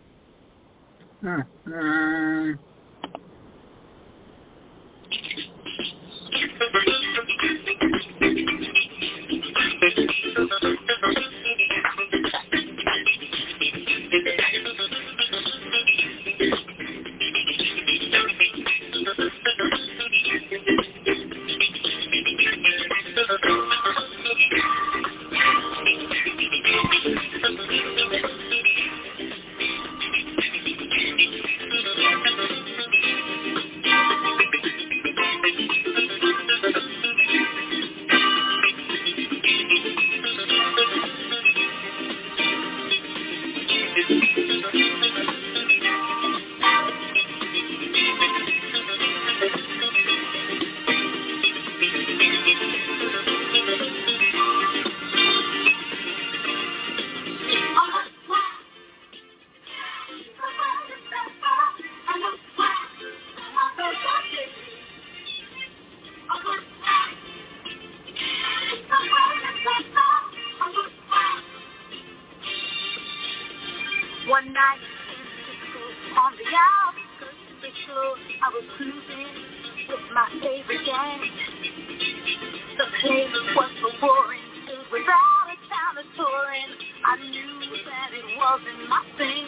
One night in Cisco, on the outskirts of Cisco, I was cruising with my favorite gang. The place was so boring, filled with out of towners touring. I knew that it wasn't my thing.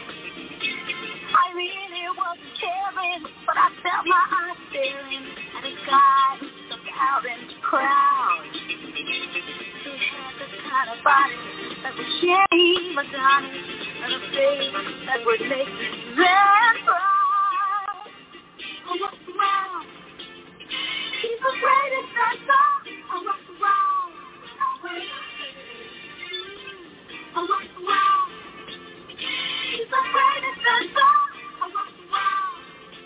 I really wasn't caring, but I felt my eyes staring at a guy who stuck out in the crowd. He had the kind of body that would shame Adonis, and a face that would make me mad proud. I walked around, he's the greatest I saw. I walked around, I walked around, he's the greatest I saw. I walked around.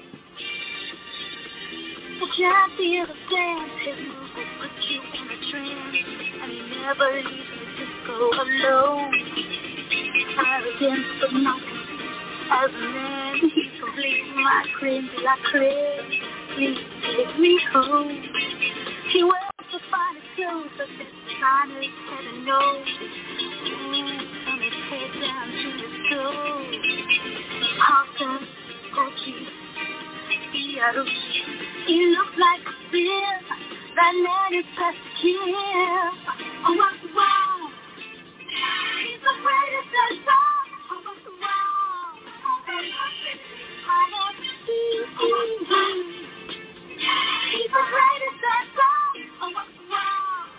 The champion of dance, his moves will put you in a trance, and he never leaves me to go alone. Arrogant but not as a man, he completes my crazy like crazy. Please take me home. He wears the finest clothes, but his designers head and nose. From his head down to his toes. Halton, Gucci, Iarucci. He looks like a beer that man is best to kill. I walk around. He's the greatest I saw. I walk around. I love you. He's the greatest I saw. I walk around.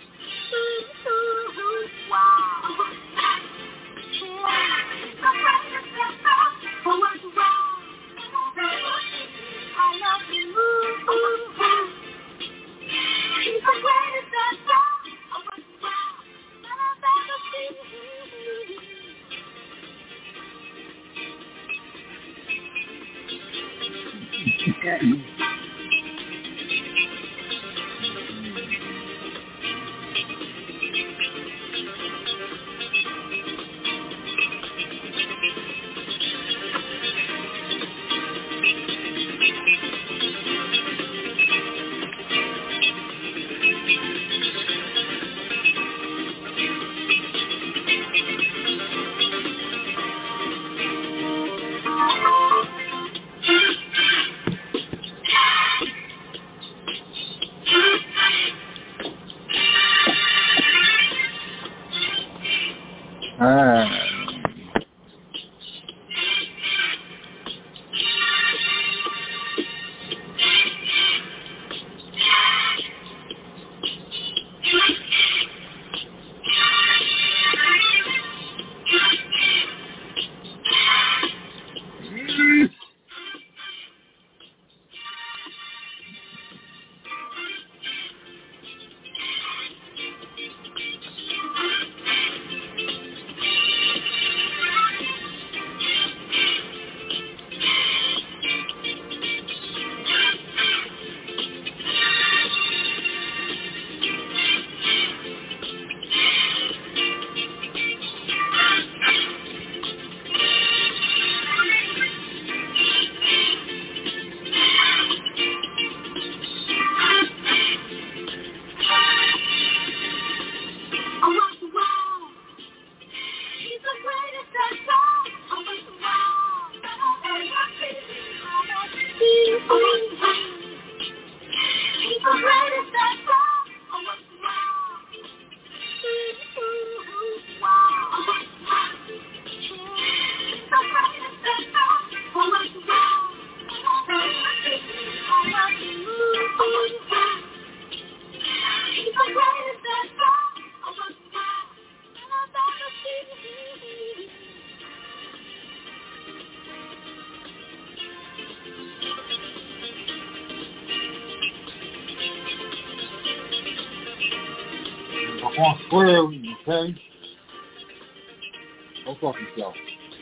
Wow. He's the greatest I saw. I walk around. I love you. He's the greatest I saw. I walk around. on square, okay? Go fuck yourself.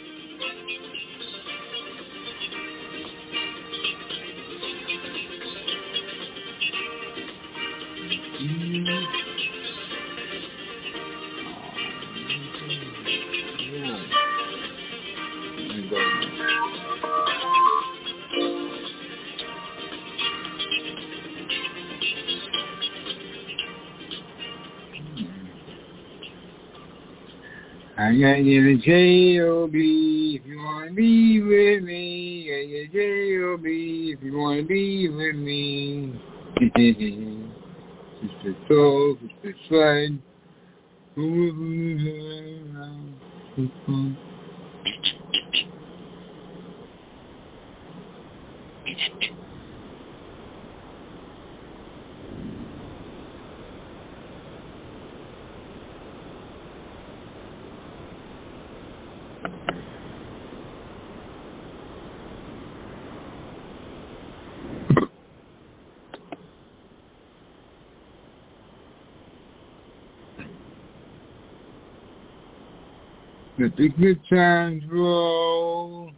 I got you the J.O.B. if you wanna be with me. I got you J.O.B. if you wanna be with me. Sister Soul, Sister Slide. Let the good times roll.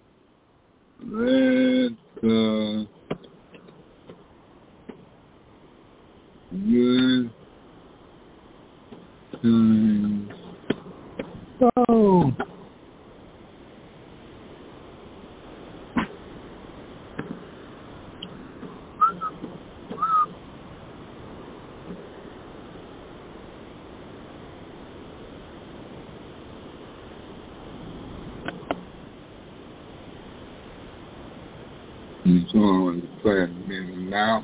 Let the good times roll. You want to play now?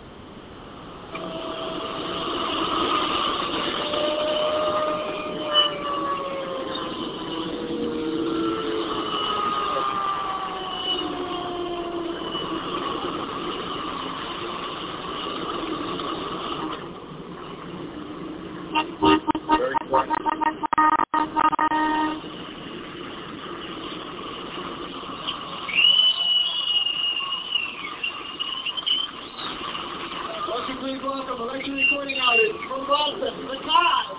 Please welcome Electric Recording Artist from Boston, The Cause.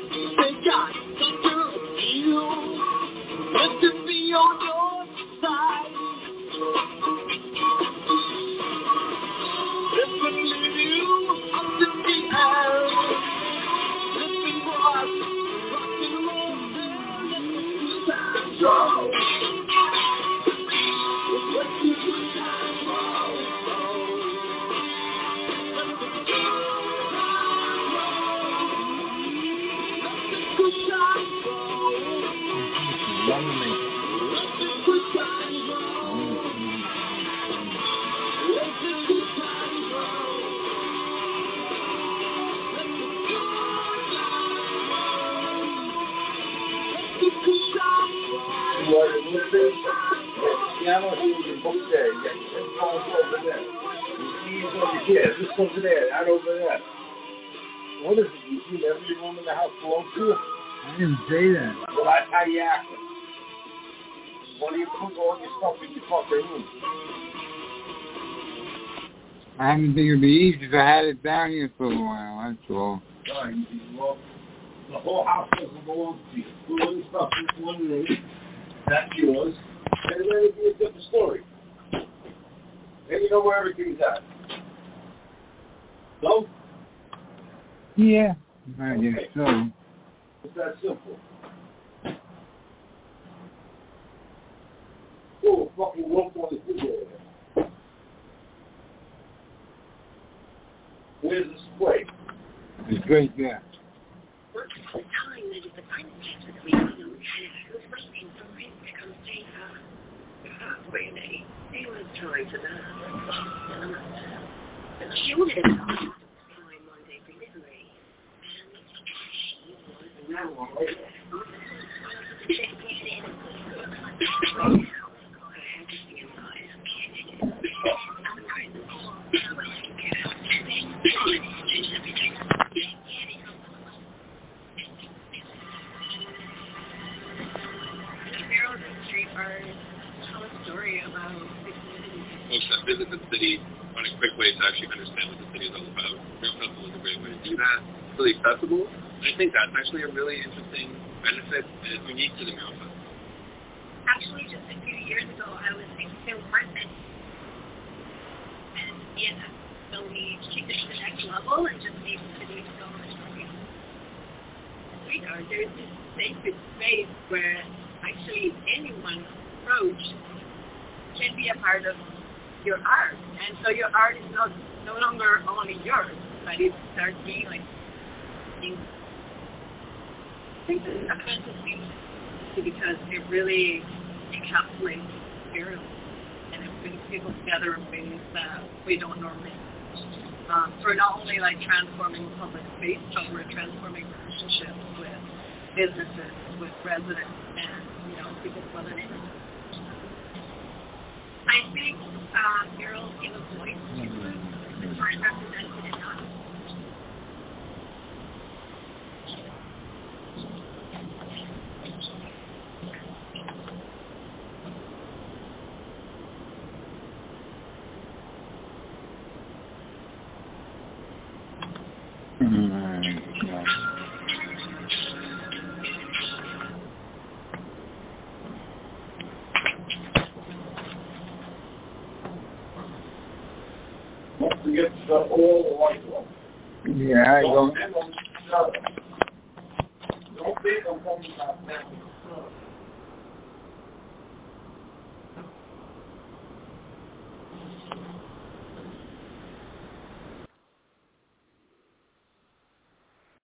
Let it be on your side. Just over there, not over there. What is it? You see every room in the house belongs to you? I didn't say that. Well, that's how you act. Why do you put all your stuff in your fucking room? I didn't think it'd be easy if I had it down here for a while, that's all. Well, the whole house doesn't belong to you. Put all the stuff in one room. That's yours. And then it'd be a different story. And you know where everything's at. No? Yeah, I guess so. It's that simple. Oh, fucking rope on the video. Where's the spray? It's great there. Once upon a time, there was a princess with long hair who was waiting for him to come save her. Really, he was trying to learn. She wanted to come one day for delivery, and she was folks that visit the city on a quick way to actually understand what the city is all about. Mural Festival is a great way to do that. It's really accessible, and I think that's actually a really interesting benefit and it's unique to the Mural Festival. Actually, just a few years ago, I was thinking there weren't any. And yeah, so we take it to the next level and just need the city to go on a regard. There's this sacred space where actually anyone approach can be a part of your art, and so your art is no longer only yours, but it starts being like things. I think this is a conscious thing because it really encapsulates spirit, and it brings people together in ways that we don't normally. So we're not only like transforming public space, but we're transforming relationships with businesses, with residents, and people from other neighborhoods. I think murals give a voice to the time represented in us. Get all the white ones. Yeah, I don't. Don't think I'm talking about that.